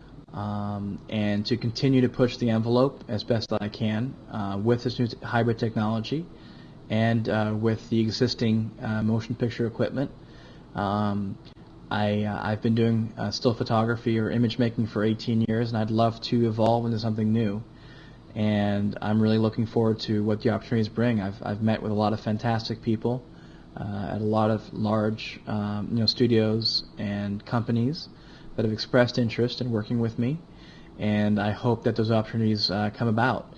Speaker 5: Um, and to continue to push the envelope as best I can uh, with this new t- hybrid technology and uh, with the existing uh, motion picture equipment. Um, I, uh, I've been doing uh, still photography or image making for eighteen years, and I'd love to evolve into something new. And I'm really looking forward to what the opportunities bring. I've, I've met with a lot of fantastic people uh, at a lot of large um, you know, studios and companies that have expressed interest in working with me, and I hope that those opportunities uh, come about.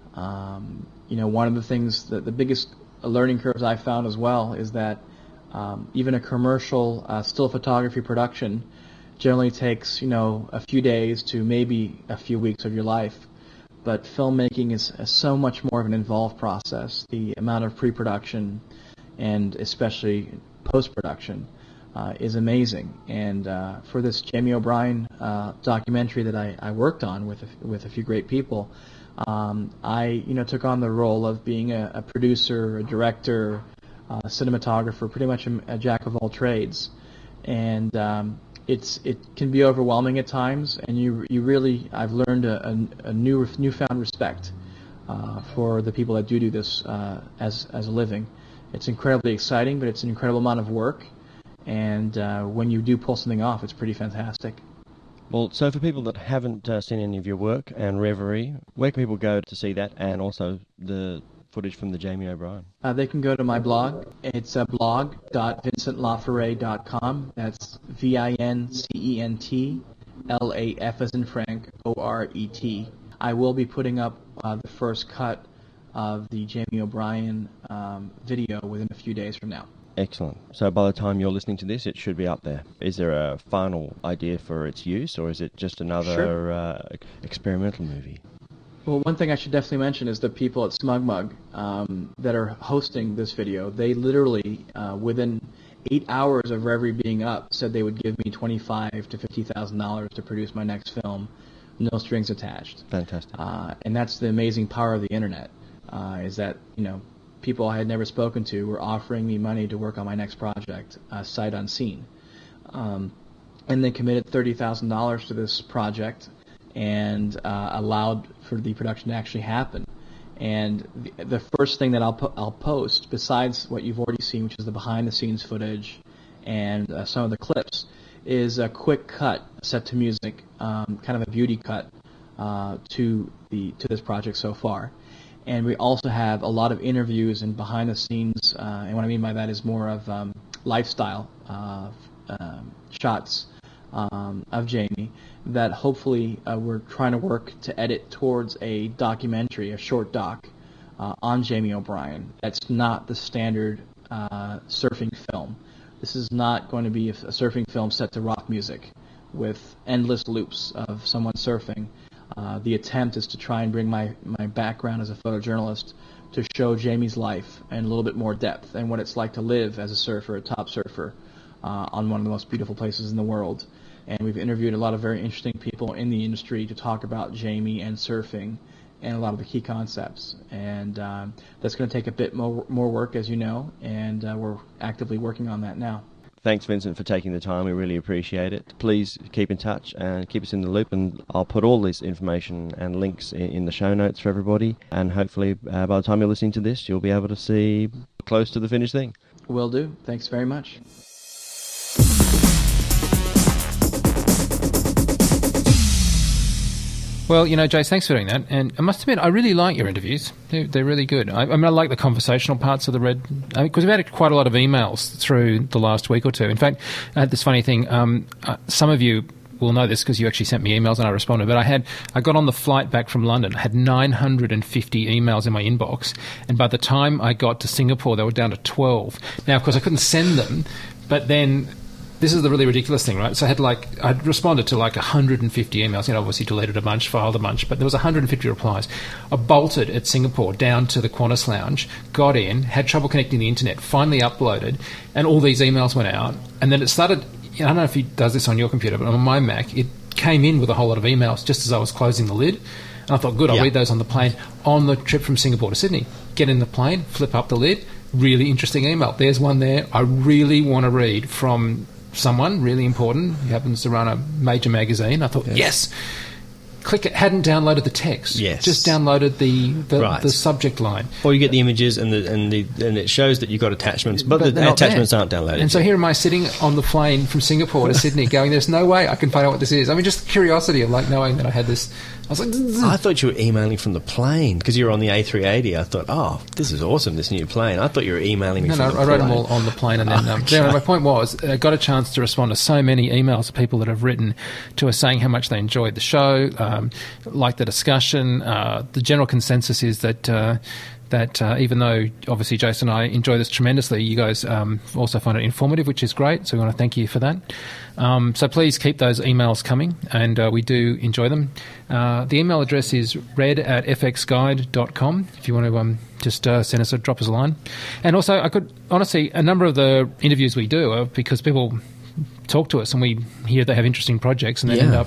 Speaker 5: Um, you know, one of the things, that the biggest learning curves I found as well is that um, even a commercial uh, still photography production generally takes, you know, a few days to maybe a few weeks of your life, but filmmaking is, is so much more of an involved process. The amount of pre-production and especially post-production Uh, is amazing, and uh, for this Jamie O'Brien uh, documentary that I, I worked on with a, with a few great people, um, I you know took on the role of being a, a producer, a director, uh, a cinematographer, pretty much a, a jack of all trades, and um, it's it can be overwhelming at times, and you you really I've learned a, a, a new newfound respect uh, for the people that do do this uh, as as a living. It's incredibly exciting, but it's an incredible amount of work. And uh, when you do pull something off, it's pretty fantastic.
Speaker 4: Well, so for people that haven't uh, seen any of your work and Reverie, where can people go to see that and also the footage from the Jamie O'Brien?
Speaker 5: Uh, they can go to my blog. It's uh, blog dot vincent laforet dot com. That's V I N C E N T L A F as in Frank, O R E T. I will be putting up uh, the first cut of the Jamie O'Brien um, video within a few days from now.
Speaker 4: Excellent. So by the time you're listening to this, it should be up there. Is there a final idea for its use, or is it just another
Speaker 5: Sure.
Speaker 4: uh, experimental movie?
Speaker 5: Well, one thing I should definitely mention is the people at SmugMug um, that are hosting this video. They literally, uh, within eight hours of Reverie being up, said they would give me twenty-five to fifty thousand dollars to produce my next film, no strings attached.
Speaker 4: Fantastic.
Speaker 5: Uh, and that's the amazing power of the internet. Uh, is that you know. People I had never spoken to were offering me money to work on my next project, uh, sight unseen. Um, and they committed thirty thousand dollars to this project and uh, allowed for the production to actually happen. And the, the first thing that I'll, po- I'll post, besides what you've already seen, which is the behind-the-scenes footage and uh, some of the clips, is a quick cut set to music, um, kind of a beauty cut uh, to the to this project so far. And we also have a lot of interviews and behind the scenes, uh, and what I mean by that is more of um, lifestyle uh, um, shots um, of Jamie that hopefully uh, we're trying to work to edit towards a documentary, a short doc uh, on Jamie O'Brien. That's not the standard uh, surfing film. This is not going to be a, a surfing film set to rock music with endless loops of someone surfing. Uh, the attempt is to try and bring my, my background as a photojournalist to show Jamie's life in a little bit more depth and what it's like to live as a surfer, a top surfer, uh, on one of the most beautiful places in the world. And we've interviewed a lot of very interesting people in the industry to talk about Jamie and surfing and a lot of the key concepts. And um, that's going to take a bit more, more work, as you know, and uh, we're actively working on that now.
Speaker 4: Thanks, Vincent, for taking the time. We really appreciate it. Please keep in touch and keep us in the loop, and I'll put all this information and links in, in the show notes for everybody, and hopefully uh, by the time you're listening to this, you'll be able to see close to the finished thing.
Speaker 5: Will do. Thanks very much.
Speaker 2: Well, you know, Jace, thanks for doing that. And I must admit, I really like your interviews. They're, they're really good. I, I mean, I like the conversational parts of the Red, because I mean, we've had quite a lot of emails through the last week or two. In fact, I had this funny thing. Um, uh, some of you will know this because you actually sent me emails and I responded. But I had I got on the flight back from London, I had nine hundred fifty emails in my inbox, and by the time I got to Singapore, they were down to twelve. Now, of course, I couldn't send them, but then. This is the really ridiculous thing, right? So I had like, I'd responded to like one hundred fifty emails, you know, obviously deleted a bunch, filed a bunch, but there was one hundred fifty replies. I bolted at Singapore down to the Qantas lounge, got in, had trouble connecting the internet, finally uploaded, and all these emails went out. And then it started, you know, I don't know if he does this on your computer, but on my Mac, it came in with a whole lot of emails just as I was closing the lid. And I thought, good, I'll yeah. read those on the plane. On the trip from Singapore to Sydney, get in the plane, flip up the lid, really interesting email. There's one there I really want to read from someone really important who happens to run a major magazine. I thought, yes. yes. Click it. Hadn't downloaded the text.
Speaker 3: Yes.
Speaker 2: Just downloaded the the,
Speaker 3: right.
Speaker 2: the subject line.
Speaker 3: Or you get the images and the and the and it shows that you've got attachments, but, but the attachments aren't downloaded.
Speaker 2: And so here am I sitting on the plane from Singapore to Sydney, going, "There's no way I can find out what this is." I mean, just curiosity of like knowing that I had this. I was like, Zzz.
Speaker 3: I thought you were emailing from the plane because you were on the A three eighty. I thought, oh, this is awesome, this new plane. I thought you were emailing me
Speaker 2: no,
Speaker 3: from
Speaker 2: no,
Speaker 3: the
Speaker 2: I
Speaker 3: plane.
Speaker 2: wrote them all on the plane. And then
Speaker 3: oh,
Speaker 2: um, yeah, my point was, I got a chance to respond to so many emails of people that have written to us saying how much they enjoyed the show, um, like the discussion. Uh, the general consensus is that... Uh, that uh, even though obviously Jason and I enjoy this tremendously, you guys um, also find it informative, which is great. So we want to thank you for that. Um, so please keep those emails coming, and uh, we do enjoy them. Uh, the email address is red at f x guide dot com if you want to um, just uh, send us a drop us a line. And also, I could honestly, a number of the interviews we do are because people talk to us and we hear they have interesting projects and they
Speaker 3: yeah.
Speaker 2: end up...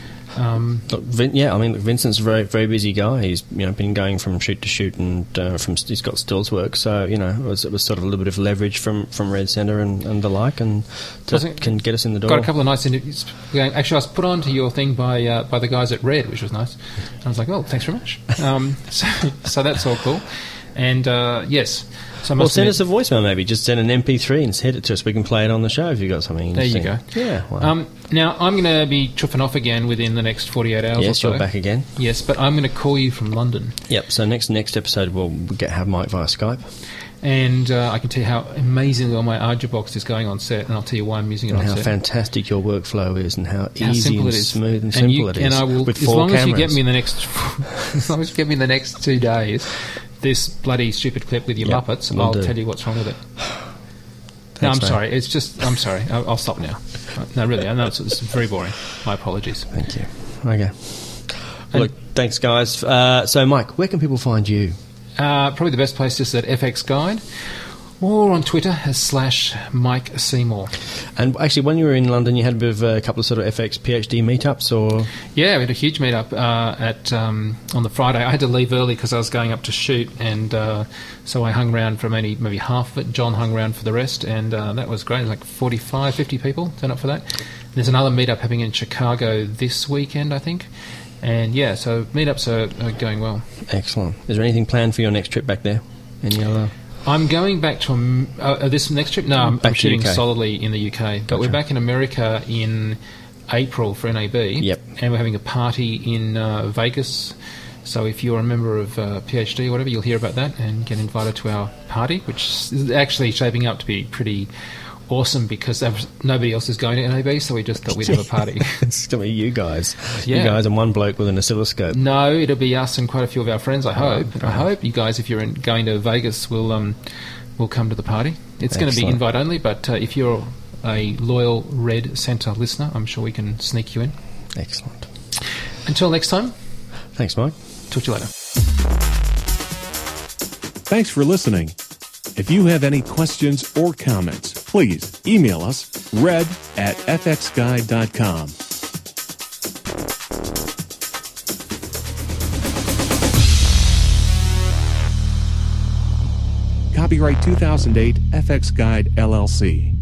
Speaker 2: Um,
Speaker 3: look, Vin, yeah, I mean, look, Vincent's a very, very busy guy. He's you know been going from shoot to shoot, and uh, from he's got stills work. So you know, it was, it was sort of a little bit of leverage from, from Red Centre and, and the like, and to, can get us in the door.
Speaker 2: Got a couple of nice interviews. Actually, I was put on to your thing by uh, by the guys at Red, which was nice. And I was like, oh, thanks very much. Um, so, so that's all cool. And uh, yes. So
Speaker 3: well, send us a voicemail maybe. Just send an M P three and send it to us. We can play it on the show if you've got something interesting.
Speaker 2: There you go.
Speaker 3: Yeah. Well.
Speaker 2: Um, now, I'm going to be chuffing off again within the next forty-eight hours
Speaker 3: yes,
Speaker 2: or so.
Speaker 3: Yes, you're back again.
Speaker 2: Yes, but I'm going to call you from London.
Speaker 3: Yep, so next next episode we'll get have Mike via Skype.
Speaker 2: And uh, I can tell you how amazingly well my Ardubox is going on set, and I'll tell you why I'm using it
Speaker 3: and
Speaker 2: on
Speaker 3: how
Speaker 2: set.
Speaker 3: how fantastic your workflow is, and how,
Speaker 2: how
Speaker 3: easy and smooth and, and simple
Speaker 2: you,
Speaker 3: it is.
Speaker 2: And I will,
Speaker 3: with
Speaker 2: as
Speaker 3: four
Speaker 2: long
Speaker 3: cameras.
Speaker 2: as you get me in the next, as long as you get me in the next two days, this bloody stupid clip with your
Speaker 3: yep,
Speaker 2: Muppets,
Speaker 3: we'll
Speaker 2: I'll
Speaker 3: do.
Speaker 2: tell you what's wrong with it.
Speaker 3: Thanks,
Speaker 2: no, I'm
Speaker 3: mate.
Speaker 2: sorry. It's just, I'm sorry. I'll, I'll stop now. No, really, I know it's, it's very boring. My apologies.
Speaker 3: Thank you. Okay. Well, look, thanks, guys. Uh, so, Mike, where can people find you?
Speaker 2: Uh, probably the best place is at F X Guide, or on Twitter as slash Mike Seymour.
Speaker 3: And actually, when you were in London, you had a bit of a couple of sort of F X PhD meetups, or
Speaker 2: yeah, we had a huge meetup uh, at um, on the Friday. I had to leave early because I was going up to shoot, and uh, so I hung around for maybe maybe half of it. John hung around for the rest, and uh, that was great. Like forty-five, fifty people turned up for that. There's another meetup happening in Chicago this weekend, I think. And yeah, so meetups are, are going well.
Speaker 3: Excellent. Is there anything planned for your next trip back there? Any other?
Speaker 2: I'm going back to um, uh, this next trip. No, I'm,
Speaker 3: back
Speaker 2: I'm shooting
Speaker 3: U K.
Speaker 2: solidly in the U K. But
Speaker 3: Gotcha.
Speaker 2: we're back in America in April for N A B.
Speaker 3: Yep.
Speaker 2: And we're having a party in uh, Vegas. So if you're a member of uh, PhD or whatever, you'll hear about that and get invited to our party, which is actually shaping up to be pretty awesome because nobody else is going to N A B, so we just thought we'd have a party.
Speaker 3: It's going to be you guys.
Speaker 2: Yeah.
Speaker 3: You guys and one bloke with an oscilloscope.
Speaker 2: No, it'll be us and quite a few of our friends, I hope.
Speaker 3: Oh,
Speaker 2: I hope you guys, if you're in, going to Vegas, will um, will come to the party. It's going to be invite only, but uh, if you're a loyal Red Centre listener, I'm sure we can sneak you in.
Speaker 3: Excellent.
Speaker 2: Until next time.
Speaker 3: Thanks, Mike.
Speaker 2: Talk to you later.
Speaker 1: Thanks for listening. If you have any questions or comments, please email us red at f x guide dot com. Copyright two thousand eight F X Guide L L C.